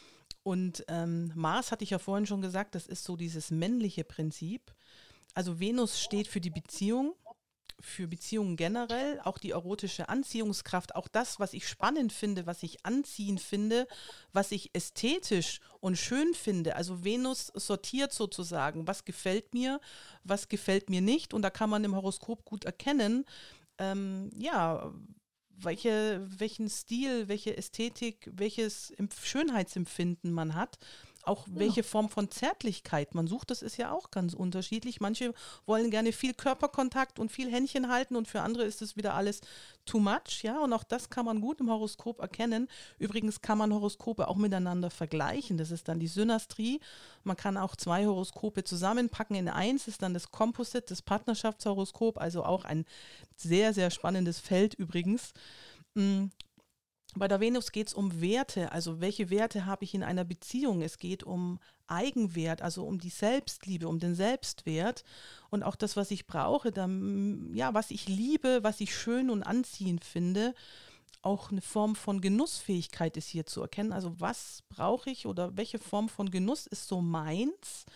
Und ähm, Mars, hatte ich ja vorhin schon gesagt, das ist so dieses männliche Prinzip. Also Venus steht für die Beziehung, für Beziehungen generell, auch die erotische Anziehungskraft, auch das, was ich spannend finde, was ich anziehend finde, was ich ästhetisch und schön finde. Also Venus sortiert sozusagen, was gefällt mir, was gefällt mir nicht. Und da kann man im Horoskop gut erkennen, ähm, ja, welche, welchen Stil, welche Ästhetik, welches Schönheitsempfinden man hat. Auch welche Form von Zärtlichkeit man sucht, das ist ja auch ganz unterschiedlich. Manche wollen gerne viel Körperkontakt und viel Händchen halten und für andere ist es wieder alles too much, ja. Und auch das kann man gut im Horoskop erkennen. Übrigens kann man Horoskope auch miteinander vergleichen. Das ist dann die Synastrie. Man kann auch zwei Horoskope zusammenpacken in eins, ist dann das Composite, das Partnerschaftshoroskop, also auch ein sehr, sehr spannendes Feld übrigens. Mm. Bei der Venus geht es um Werte, also welche Werte habe ich in einer Beziehung? Es geht um Eigenwert, also um die Selbstliebe, um den Selbstwert und auch das, was ich brauche, dann, ja, was ich liebe, was ich schön und anziehend finde. Auch eine Form von Genussfähigkeit ist hier zu erkennen. Also was brauche ich oder welche Form von Genuss ist so meins?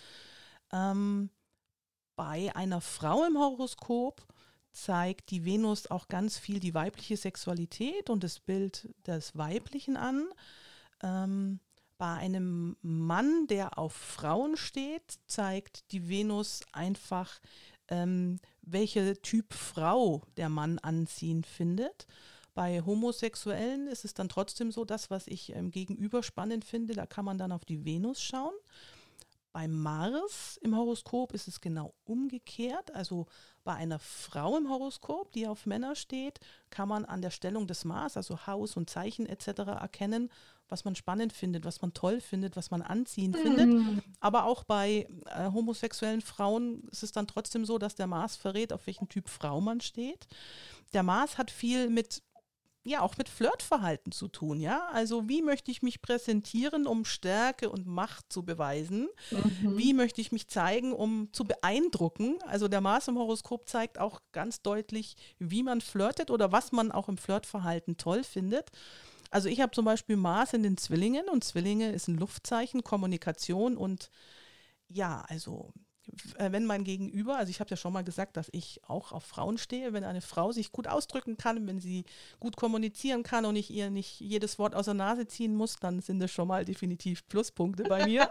Ähm, bei einer Frau im Horoskop zeigt die Venus auch ganz viel die weibliche Sexualität und das Bild des Weiblichen an. Ähm, bei einem Mann, der auf Frauen steht, zeigt die Venus einfach, ähm, welcher Typ Frau der Mann anziehend findet. Bei Homosexuellen ist es dann trotzdem so, das, was ich ähm, gegenüber spannend finde, da kann man dann auf die Venus schauen. Bei Mars im Horoskop ist es genau umgekehrt. Also bei einer Frau im Horoskop, die auf Männer steht, kann man an der Stellung des Mars, also Haus und Zeichen et cetera erkennen, was man spannend findet, was man toll findet, was man anziehend mhm. findet. Aber auch bei äh, homosexuellen Frauen ist es dann trotzdem so, dass der Mars verrät, auf welchen Typ Frau man steht. Der Mars hat viel mit ja, auch mit Flirtverhalten zu tun, ja. Also wie möchte ich mich präsentieren, um Stärke und Macht zu beweisen? Mhm. Wie möchte ich mich zeigen, um zu beeindrucken? Also der Mars im Horoskop zeigt auch ganz deutlich, wie man flirtet oder was man auch im Flirtverhalten toll findet. Also ich habe zum Beispiel Mars in den Zwillingen und Zwillinge ist ein Luftzeichen, Kommunikation und ja, also wenn mein Gegenüber, also ich habe ja schon mal gesagt, dass ich auch auf Frauen stehe, wenn eine Frau sich gut ausdrücken kann, wenn sie gut kommunizieren kann und ich ihr nicht jedes Wort aus der Nase ziehen muss, dann sind das schon mal definitiv Pluspunkte bei mir.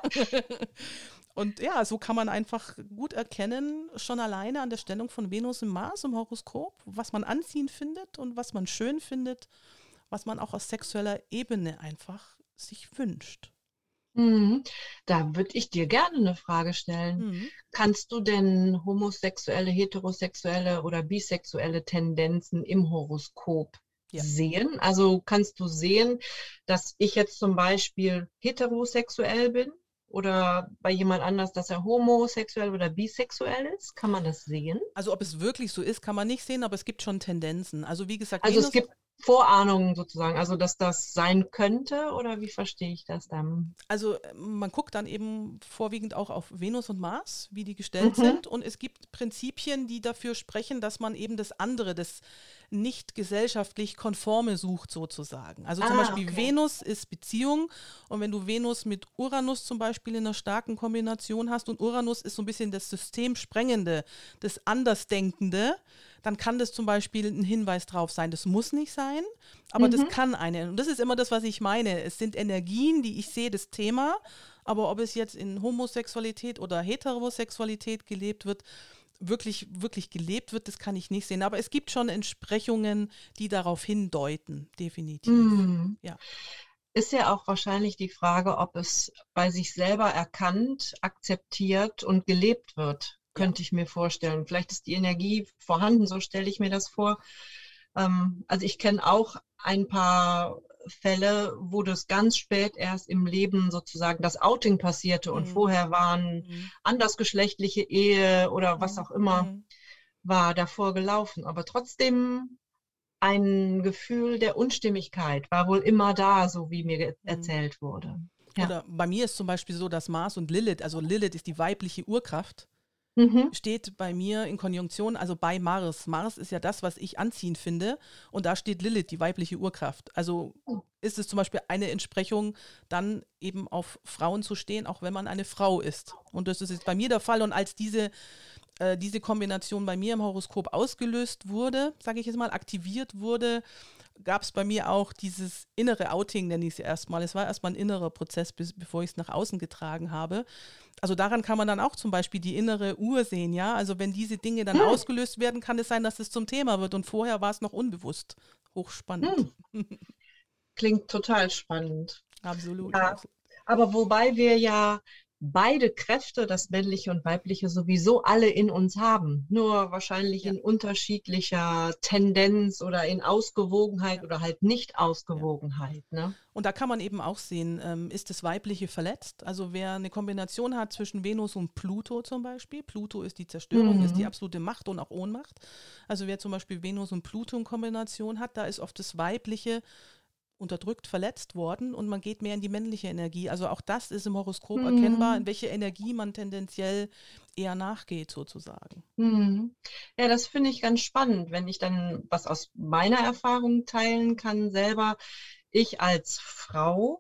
Und ja, so kann man einfach gut erkennen, schon alleine an der Stellung von Venus und Mars im Horoskop, was man anziehend findet und was man schön findet, was man auch aus sexueller Ebene einfach sich wünscht. Mhm. Da würde ich dir gerne eine Frage stellen. Mhm. Kannst du denn homosexuelle, heterosexuelle oder bisexuelle Tendenzen im Horoskop ja. sehen? Also kannst du sehen, dass ich jetzt zum Beispiel heterosexuell bin oder bei jemand anders, dass er homosexuell oder bisexuell ist? Kann man das sehen? Also ob es wirklich so ist, kann man nicht sehen, aber es gibt schon Tendenzen. Also wie gesagt, also Venus es gibt Vorahnungen sozusagen, also dass das sein könnte oder wie verstehe ich das dann? Also man guckt dann eben vorwiegend auch auf Venus und Mars, wie die gestellt mhm. sind und es gibt Prinzipien, die dafür sprechen, dass man eben das andere, das nicht gesellschaftlich Konforme sucht sozusagen. Also zum ah, Beispiel okay. Venus ist Beziehung und wenn du Venus mit Uranus zum Beispiel in einer starken Kombination hast und Uranus ist so ein bisschen das Systemsprengende, das Andersdenkende, dann kann das zum Beispiel ein Hinweis drauf sein. Das muss nicht sein, aber mhm. das kann eine. Und das ist immer das, was ich meine. Es sind Energien, die ich sehe, das Thema, aber ob es jetzt in Homosexualität oder Heterosexualität gelebt wird, wirklich, wirklich gelebt wird, das kann ich nicht sehen. Aber es gibt schon Entsprechungen, die darauf hindeuten, definitiv. Mhm. Ja. Ist ja auch wahrscheinlich die Frage, ob es bei sich selber erkannt, akzeptiert und gelebt wird. Könnte ich mir vorstellen. Vielleicht ist die Energie vorhanden, so stelle ich mir das vor. Ähm, also ich kenne auch ein paar Fälle, wo das ganz spät erst im Leben sozusagen das Outing passierte und mhm. vorher waren mhm. andersgeschlechtliche Ehe oder was auch immer mhm. war davor gelaufen. Aber trotzdem ein Gefühl der Unstimmigkeit war wohl immer da, so wie mir mhm. erzählt wurde. Ja. Oder bei mir ist zum Beispiel so, dass Mars und Lilith, also Lilith ist die weibliche Urkraft, Mhm. steht bei mir in Konjunktion, also bei Mars. Mars ist ja das, was ich anziehend finde. Und da steht Lilith, die weibliche Urkraft. Also ist es zum Beispiel eine Entsprechung, dann eben auf Frauen zu stehen, auch wenn man eine Frau ist. Und das ist jetzt bei mir der Fall. Und als diese, äh, diese Kombination bei mir im Horoskop ausgelöst wurde, sage ich jetzt mal, aktiviert wurde, gab es bei mir auch dieses innere Outing, nenne ich es erstmal. Es war erstmal ein innerer Prozess, bis, bevor ich es nach außen getragen habe. Also daran kann man dann auch zum Beispiel die innere Uhr sehen, ja. Also wenn diese Dinge dann Hm. ausgelöst werden, kann es sein, dass es zum Thema wird. Und vorher war es noch unbewusst. Hochspannend. Hm. Klingt total spannend. Absolut. Ja, absolut. aber wobei wir ja beide Kräfte, das männliche und weibliche, sowieso alle in uns haben. Nur wahrscheinlich Ja. in unterschiedlicher Tendenz oder in Ausgewogenheit Ja. oder halt Nicht-Ausgewogenheit. Ne? Und da kann man eben auch sehen, ähm, ist das Weibliche verletzt? Also wer eine Kombination hat zwischen Venus und Pluto zum Beispiel, Pluto ist die Zerstörung, Mhm. ist die absolute Macht und auch Ohnmacht. Also wer zum Beispiel Venus und Pluto in Kombination hat, da ist oft das Weibliche unterdrückt, verletzt worden und man geht mehr in die männliche Energie. Also auch das ist im Horoskop Mhm. erkennbar, in welche Energie man tendenziell eher nachgeht sozusagen. Mhm. Ja, das finde ich ganz spannend, wenn ich dann was aus meiner Erfahrung teilen kann selber. Ich als Frau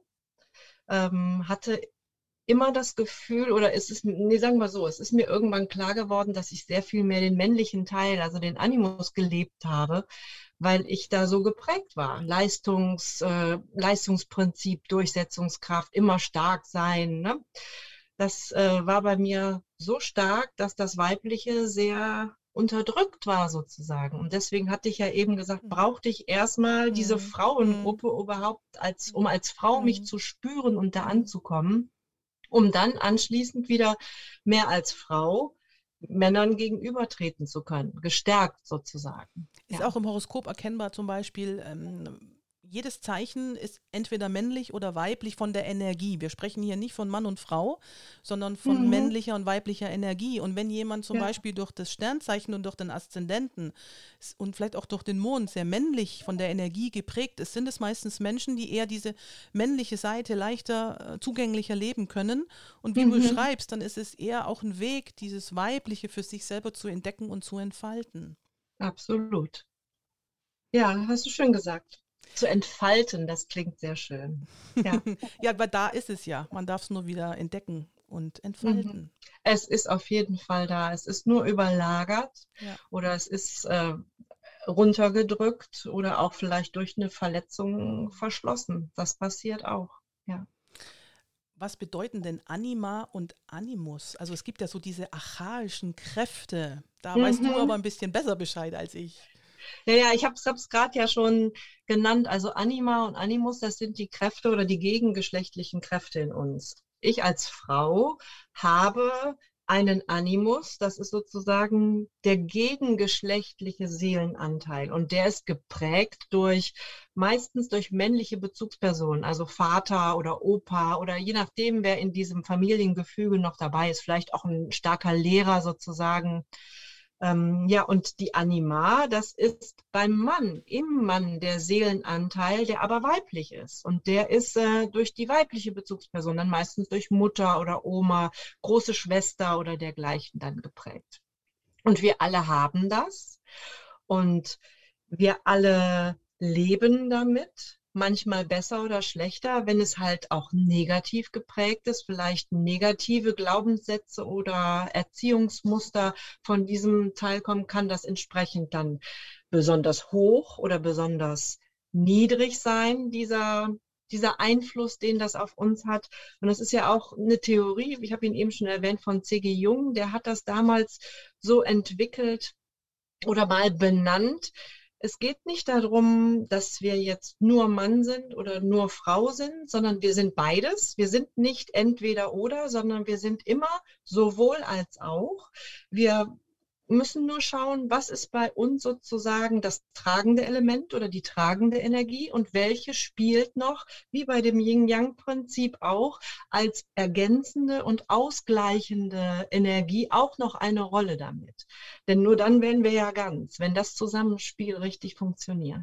ähm, hatte immer das Gefühl, oder es ist, nee, sagen wir so, es ist mir irgendwann klar geworden, dass ich sehr viel mehr den männlichen Teil, also den Animus gelebt habe, weil ich da so geprägt war. Leistungs, äh, Leistungsprinzip, Durchsetzungskraft, immer stark sein. Ne? Das äh, war bei mir so stark, dass das Weibliche sehr unterdrückt war sozusagen. Und deswegen hatte ich ja eben gesagt, brauchte ich erstmal diese Mhm. Frauengruppe überhaupt, als, um als Frau mich Mhm. zu spüren und da Mhm. anzukommen, um dann anschließend wieder mehr als Frau Männern gegenübertreten zu können, gestärkt sozusagen. Ist Ja. auch im Horoskop erkennbar zum Beispiel, ähm, jedes Zeichen ist entweder männlich oder weiblich von der Energie. Wir sprechen hier nicht von Mann und Frau, sondern von Mhm. männlicher und weiblicher Energie. Und wenn jemand zum Ja. Beispiel durch das Sternzeichen und durch den Aszendenten s- und vielleicht auch durch den Mond sehr männlich von der Energie geprägt ist, sind es meistens Menschen, die eher diese männliche Seite leichter, äh, zugänglicher leben können. Und wie du Mhm. beschreibst, dann ist es eher auch ein Weg, dieses Weibliche für sich selber zu entdecken und zu entfalten. Absolut. Ja, hast du schön gesagt. Zu entfalten, das klingt sehr schön. Ja. Ja, aber da ist es ja. Man darf es nur wieder entdecken und Mhm. entfalten. Es ist auf jeden Fall da. Es ist nur überlagert Ja. oder es ist äh, runtergedrückt oder auch vielleicht durch eine Verletzung verschlossen. Das passiert auch. Ja. Was bedeuten denn Anima und Animus? Also es gibt ja so diese archaischen Kräfte. Da weißt du aber Mhm. ein bisschen besser Bescheid als ich. Ja, ja, ich habe es gerade ja schon genannt. Also Anima und Animus, das sind die Kräfte oder die gegengeschlechtlichen Kräfte in uns. Ich als Frau habe einen Animus, das ist sozusagen der gegengeschlechtliche Seelenanteil. Und der ist geprägt durch, meistens durch männliche Bezugspersonen, also Vater oder Opa oder je nachdem, wer in diesem Familiengefüge noch dabei ist, vielleicht auch ein starker Lehrer sozusagen. Ähm, ja, und die Anima, das ist beim Mann, im Mann der Seelenanteil, der aber weiblich ist. Und der ist äh, durch die weibliche Bezugsperson, dann meistens durch Mutter oder Oma, große Schwester oder dergleichen dann geprägt. Und wir alle haben das. Und wir alle leben damit, manchmal besser oder schlechter, wenn es halt auch negativ geprägt ist, vielleicht negative Glaubenssätze oder Erziehungsmuster von diesem Teil kommen, kann das entsprechend dann besonders hoch oder besonders niedrig sein, dieser, dieser Einfluss, den das auf uns hat. Und das ist ja auch eine Theorie, ich habe ihn eben schon erwähnt, von C G Jung, der hat das damals so entwickelt oder mal benannt. Es geht nicht darum, dass wir jetzt nur Mann sind oder nur Frau sind, sondern wir sind beides. Wir sind nicht entweder oder, sondern wir sind immer sowohl als auch. Wir müssen nur schauen, was ist bei uns sozusagen das tragende Element oder die tragende Energie und welche spielt noch, wie bei dem Yin-Yang-Prinzip auch, als ergänzende und ausgleichende Energie auch noch eine Rolle damit. Denn nur dann werden wir ja ganz, wenn das Zusammenspiel richtig funktioniert.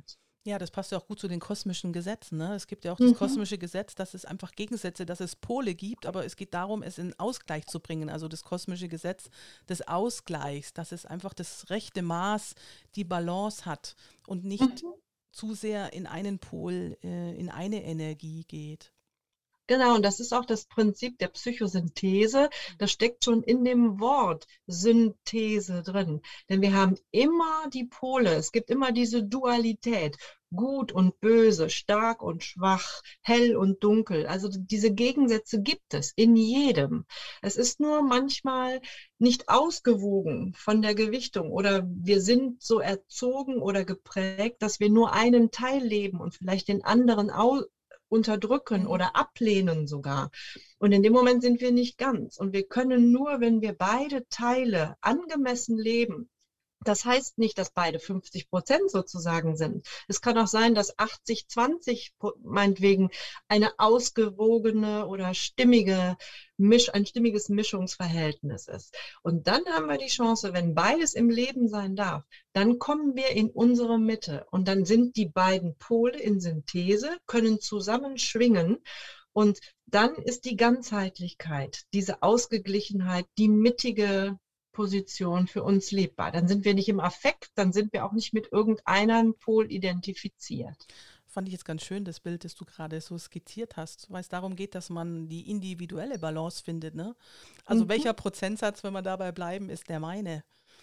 Ja, das passt ja auch gut zu den kosmischen Gesetzen, ne? Es gibt ja auch das Mhm. kosmische Gesetz, dass es einfach Gegensätze, dass es Pole gibt, aber es geht darum, es in Ausgleich zu bringen. Also das kosmische Gesetz des Ausgleichs, dass es einfach das rechte Maß, die Balance hat und nicht Mhm. zu sehr in einen Pol, äh, in eine Energie geht. Genau, und das ist auch das Prinzip der Psychosynthese. Das steckt schon in dem Wort Synthese drin. Denn wir haben immer die Pole. Es gibt immer diese Dualität. Gut und böse, stark und schwach, hell und dunkel. Also diese Gegensätze gibt es in jedem. Es ist nur manchmal nicht ausgewogen von der Gewichtung oder wir sind so erzogen oder geprägt, dass wir nur einen Teil leben und vielleicht den anderen au unterdrücken Mhm. oder ablehnen sogar. Und in dem Moment sind wir nicht ganz. Und wir können nur, wenn wir beide Teile angemessen leben, das heißt nicht, dass beide fünfzig Prozent sozusagen sind. Es kann auch sein, dass achtzig zwanzig meinetwegen eine ausgewogene oder stimmige Misch, ein stimmiges Mischungsverhältnis ist. Und dann haben wir die Chance, wenn beides im Leben sein darf, dann kommen wir in unsere Mitte und dann sind die beiden Pole in Synthese, können zusammen schwingen und dann ist die Ganzheitlichkeit, diese Ausgeglichenheit, die mittige Position für uns lebbar. Dann sind wir nicht im Affekt, dann sind wir auch nicht mit irgendeinem Pol identifiziert. Fand ich jetzt ganz schön, das Bild, das du gerade so skizziert hast, weil es darum geht, dass man die individuelle Balance findet, ne? Also Mhm. welcher Prozentsatz, wenn wir dabei bleiben, ist der meine?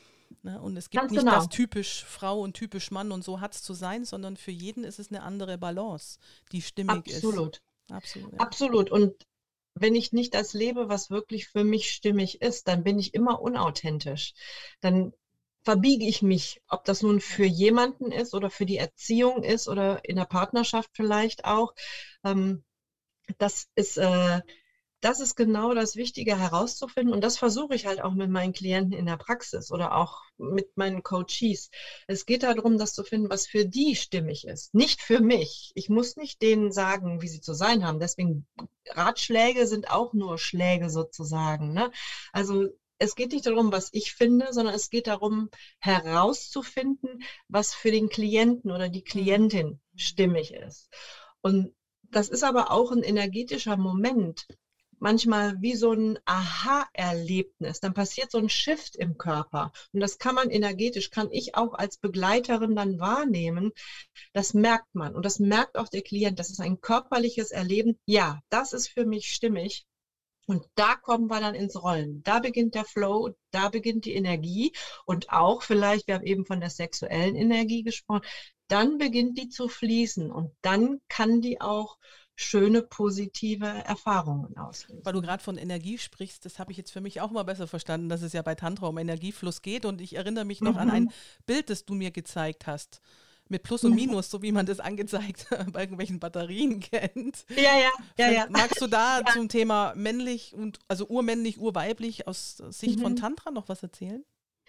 Ne? Und es gibt Ganz nicht das genau. typisch Frau und typisch Mann und so hat es zu sein, sondern für jeden ist es eine andere Balance, die stimmig ist. Absolut. Absolut, ja. Absolut. Und wenn ich nicht das lebe, was wirklich für mich stimmig ist, dann bin ich immer unauthentisch. Dann verbiege ich mich, ob das nun für jemanden ist oder für die Erziehung ist oder in der Partnerschaft vielleicht auch. Ähm, das ist, äh, das ist genau das Wichtige herauszufinden. Und das versuche ich halt auch mit meinen Klienten in der Praxis oder auch mit meinen Coaches. Es geht darum, das zu finden, was für die stimmig ist. Nicht für mich. Ich muss nicht denen sagen, wie sie zu sein haben. Deswegen Ratschläge sind auch nur Schläge sozusagen. Ne? Also es geht nicht darum, was ich finde, sondern es geht darum, herauszufinden, was für den Klienten oder die Mhm. Klientin stimmig ist. Und das ist aber auch ein energetischer Moment, manchmal wie so ein Aha-Erlebnis. Dann passiert so ein Shift im Körper. Und das kann man energetisch, kann ich auch als Begleiterin dann wahrnehmen. Das merkt man. Und das merkt auch der Klient. Das ist ein körperliches Erleben. Ja, das ist für mich stimmig. Und da kommen wir dann ins Rollen. Da beginnt der Flow, da beginnt die Energie und auch vielleicht, wir haben eben von der sexuellen Energie gesprochen, dann beginnt die zu fließen und dann kann die auch schöne positive Erfahrungen Weil du auslösen. gerade von Energie sprichst, das habe ich jetzt für mich auch mal besser verstanden, dass es ja bei Tantra um Energiefluss geht. Und ich erinnere mich noch an ein Mhm. Bild, das du mir gezeigt hast. Mit Plus und Mhm. Minus, so wie man das angezeigt bei irgendwelchen Batterien kennt. Ja, ja, ja, Vielleicht ja. magst du da Ja. zum Thema männlich und also urmännlich, urweiblich aus Sicht von Mhm. Tantra noch was erzählen?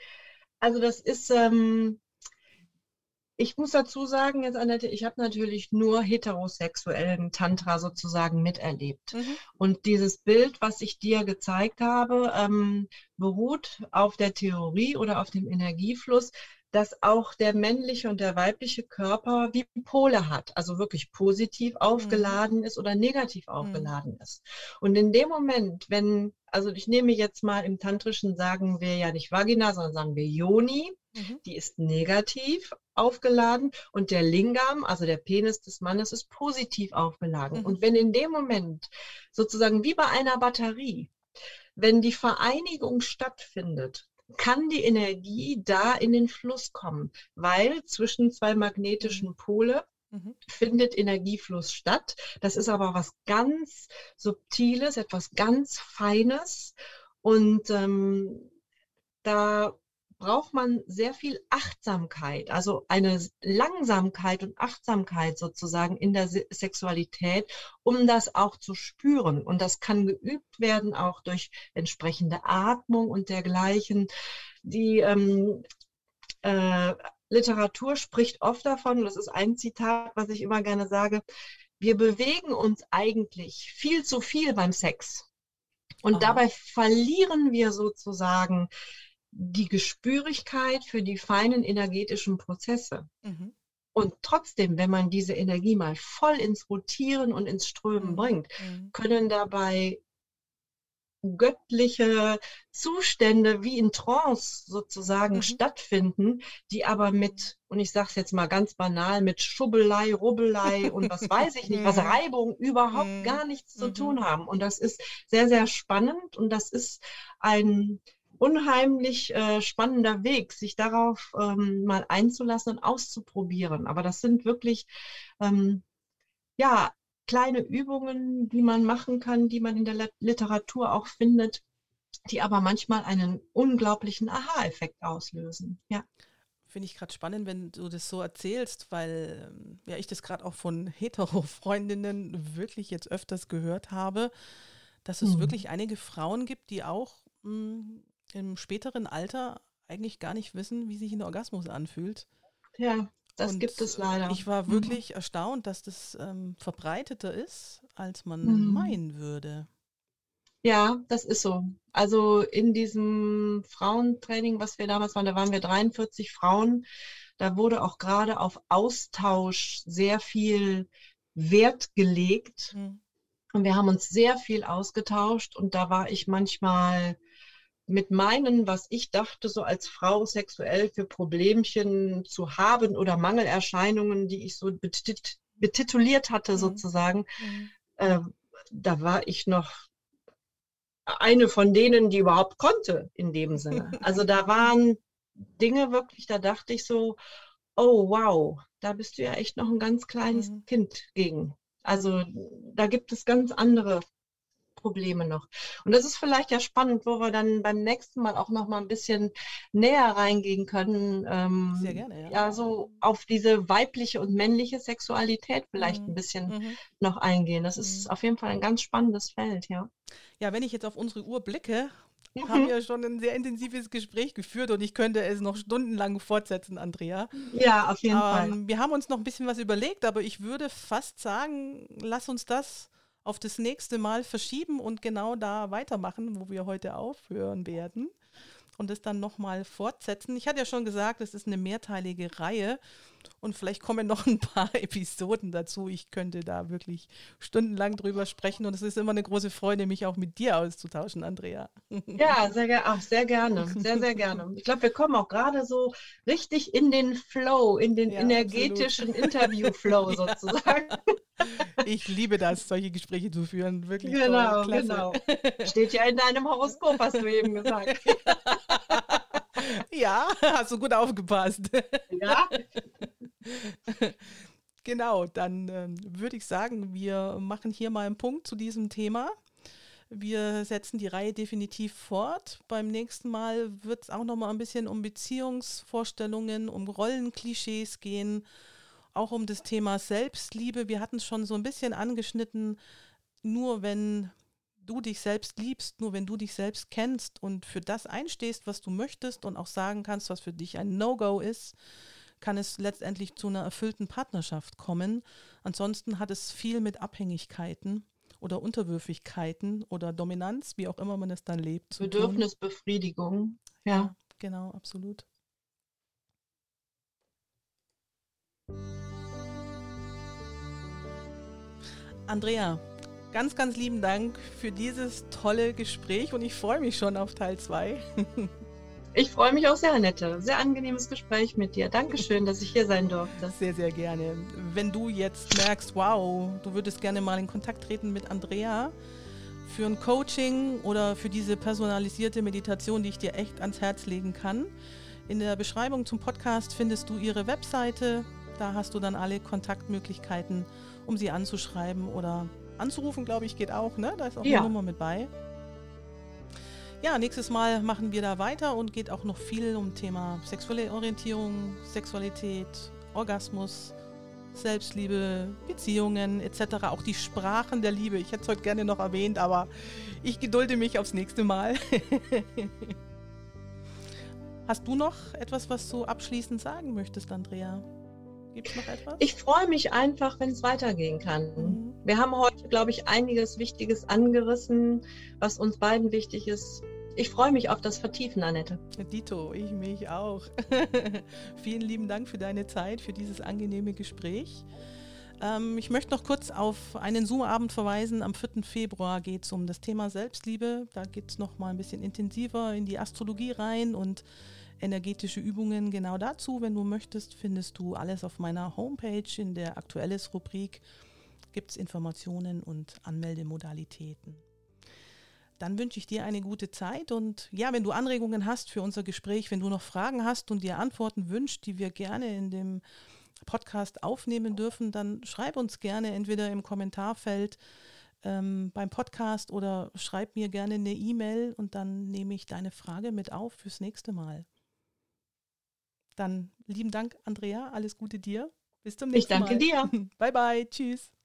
Also das ist, ähm, ich muss dazu sagen, jetzt Annette, ich habe natürlich nur heterosexuellen Tantra sozusagen miterlebt. Mhm. Und dieses Bild, was ich dir gezeigt habe, ähm, beruht auf der Theorie oder auf dem Energiefluss, dass auch der männliche und der weibliche Körper wie Pole hat, also wirklich positiv Mhm. aufgeladen ist oder negativ Mhm. aufgeladen ist. Und in dem Moment, wenn, also ich nehme jetzt mal im Tantrischen, sagen wir ja nicht Vagina, sondern sagen wir Yoni, Mhm. die ist negativ aufgeladen und der Lingam, also der Penis des Mannes, ist positiv aufgeladen. Mhm. Und wenn in dem Moment sozusagen wie bei einer Batterie, wenn die Vereinigung stattfindet, kann die Energie da in den Fluss kommen, weil zwischen zwei Mhm. magnetischen Pole Mhm. findet Energiefluss statt. Das ist aber was ganz Subtiles, etwas ganz Feines und ähm, da braucht man sehr viel Achtsamkeit, also eine Langsamkeit und Achtsamkeit sozusagen in der Se Sexualität, um das auch zu spüren. Und das kann geübt werden auch durch entsprechende Atmung und dergleichen. Die ähm, äh, Literatur spricht oft davon, das ist ein Zitat, was ich immer gerne sage, wir bewegen uns eigentlich viel zu viel beim Sex. Und Aha. dabei verlieren wir sozusagen die Gespürigkeit für die feinen energetischen Prozesse. Mhm. Und trotzdem, wenn man diese Energie mal voll ins Rotieren und ins Strömen Mhm. bringt, Mhm. können dabei göttliche Zustände wie in Trance sozusagen Mhm. stattfinden, die aber mit, und ich sage es jetzt mal ganz banal, mit Schubbelei, Rubbelei und was weiß ich nicht, was Mhm. Reibung überhaupt Mhm. gar nichts zu Mhm. tun haben. Und das ist sehr, sehr spannend und das ist ein unheimlich äh, spannender Weg, sich darauf ähm, mal einzulassen und auszuprobieren. Aber das sind wirklich ähm, ja, kleine Übungen, die man machen kann, die man in der Lit- Literatur auch findet, die aber manchmal einen unglaublichen Aha-Effekt auslösen. Ja. Finde ich gerade spannend, wenn du das so erzählst, weil ähm, ja, ich das gerade auch von Hetero-Freundinnen wirklich jetzt öfters gehört habe, dass es Hm. wirklich einige Frauen gibt, die auch mh, im späteren Alter eigentlich gar nicht wissen, wie sich ein Orgasmus anfühlt. Ja, das Und gibt es äh, leider. ich war Mhm. wirklich erstaunt, dass das ähm, verbreiteter ist, als man Mhm. meinen würde. Ja, das ist so. Also in diesem Frauentraining, was wir damals waren, da waren wir dreiundvierzig Frauen. Da wurde auch gerade auf Austausch sehr viel Wert gelegt. Hm. Und wir haben uns sehr viel ausgetauscht und da war ich manchmal mit meinen, was ich dachte, so als Frau sexuell für Problemchen zu haben oder Mangelerscheinungen, die ich so betit betituliert hatte Hm. sozusagen, Hm. äh, da war ich noch eine von denen, die überhaupt konnte in dem Sinne. Also da waren Dinge wirklich, da dachte ich so, oh wow, da bist du ja echt noch ein ganz kleines Hm. Kind gegen. Also da gibt es ganz andere Probleme noch. Und das ist vielleicht ja spannend, wo wir dann beim nächsten Mal auch noch mal ein bisschen näher reingehen können, Sehr ähm, gerne, ja. ja, so auf diese weibliche und männliche Sexualität vielleicht ein Hm. bisschen Mhm. noch eingehen. Das ist Hm. auf jeden Fall ein ganz spannendes Feld, ja. Ja, wenn ich jetzt auf unsere Uhr blicke, haben Mhm. wir schon ein sehr intensives Gespräch geführt und ich könnte es noch stundenlang fortsetzen, Andrea. Ja, auf jeden Fall. Ähm, wir haben uns noch ein bisschen was überlegt, aber ich würde fast sagen, lass uns das auf das nächste Mal verschieben und genau da weitermachen, wo wir heute aufhören werden und es dann nochmal fortsetzen. Ich hatte ja schon gesagt, es ist eine mehrteilige Reihe und vielleicht kommen noch ein paar Episoden dazu. Ich könnte da wirklich stundenlang drüber sprechen und es ist immer eine große Freude, mich auch mit dir auszutauschen, Andrea. Ja, sehr, ger ach, sehr gerne, sehr, sehr gerne. Ich glaube, wir kommen auch gerade so richtig in den Flow, in den Ja, absolut. energetischen Interview-Flow Ja. sozusagen. Ich liebe das, solche Gespräche zu führen. Wirklich toll, Genau, klasse. genau. Steht ja in deinem Horoskop, hast du eben gesagt. Ja, hast du gut aufgepasst. Ja, Genau, dann ähm, würde ich sagen, wir machen hier mal einen Punkt zu diesem Thema. Wir setzen die Reihe definitiv fort. Beim nächsten Mal wird es auch noch mal ein bisschen um Beziehungsvorstellungen, um Rollenklischees gehen, auch um das Thema Selbstliebe. Wir hatten es schon so ein bisschen angeschnitten. Nur wenn du dich selbst liebst, nur wenn du dich selbst kennst und für das einstehst, was du möchtest und auch sagen kannst, was für dich ein No-Go ist, kann es letztendlich zu einer erfüllten Partnerschaft kommen. Ansonsten hat es viel mit Abhängigkeiten oder Unterwürfigkeiten oder Dominanz, wie auch immer man es dann lebt, zu tun. Bedürfnisbefriedigung. Ja. Ja, genau, absolut. Andrea, ganz, ganz lieben Dank für dieses tolle Gespräch und ich freue mich schon auf Teil zwei. Ich freue mich auch sehr, Annette. Sehr angenehmes Gespräch mit dir. Dankeschön, dass ich hier sein durfte. Sehr, sehr gerne. Wenn du jetzt merkst, wow, du würdest gerne mal in Kontakt treten mit Andrea für ein Coaching oder für diese personalisierte Meditation, die ich dir echt ans Herz legen kann. In der Beschreibung zum Podcast findest du ihre Webseite. Da hast du dann alle Kontaktmöglichkeiten, um sie anzuschreiben oder anzurufen, glaube ich, geht auch. Ne? Da ist auch Ja. eine Nummer mit bei. Ja, nächstes Mal machen wir da weiter und geht auch noch viel um Thema sexuelle Orientierung, Sexualität, Orgasmus, Selbstliebe, Beziehungen et cetera. Auch die Sprachen der Liebe. Ich hätte es heute gerne noch erwähnt, aber ich gedulde mich aufs nächste Mal. Hast du noch etwas, was du abschließend sagen möchtest, Andrea? Gibt es noch etwas? Ich freue mich einfach, wenn es weitergehen kann. Mhm. Wir haben heute, glaube ich, einiges Wichtiges angerissen, was uns beiden wichtig ist Ich freue mich auf das Vertiefen, Annette. Dito, ich mich auch. Vielen lieben Dank für deine Zeit, für dieses angenehme Gespräch. Ähm, ich möchte noch kurz auf einen Zoom-Abend verweisen. Am vierten Februar geht es um das Thema Selbstliebe. Da geht es noch mal ein bisschen intensiver in die Astrologie rein und energetische Übungen genau dazu. Wenn du möchtest, findest du alles auf meiner Homepage. In der Aktuelles-Rubrik gibt es Informationen und Anmeldemodalitäten. Dann wünsche ich dir eine gute Zeit und ja, wenn du Anregungen hast für unser Gespräch, wenn du noch Fragen hast und dir Antworten wünschst, die wir gerne in dem Podcast aufnehmen dürfen, dann schreib uns gerne entweder im Kommentarfeld ähm, beim Podcast oder schreib mir gerne eine E-Mail und dann nehme ich deine Frage mit auf fürs nächste Mal. Dann lieben Dank, Andrea, alles Gute dir. Bis zum nächsten Mal. Ich danke dir. Bye, bye, tschüss.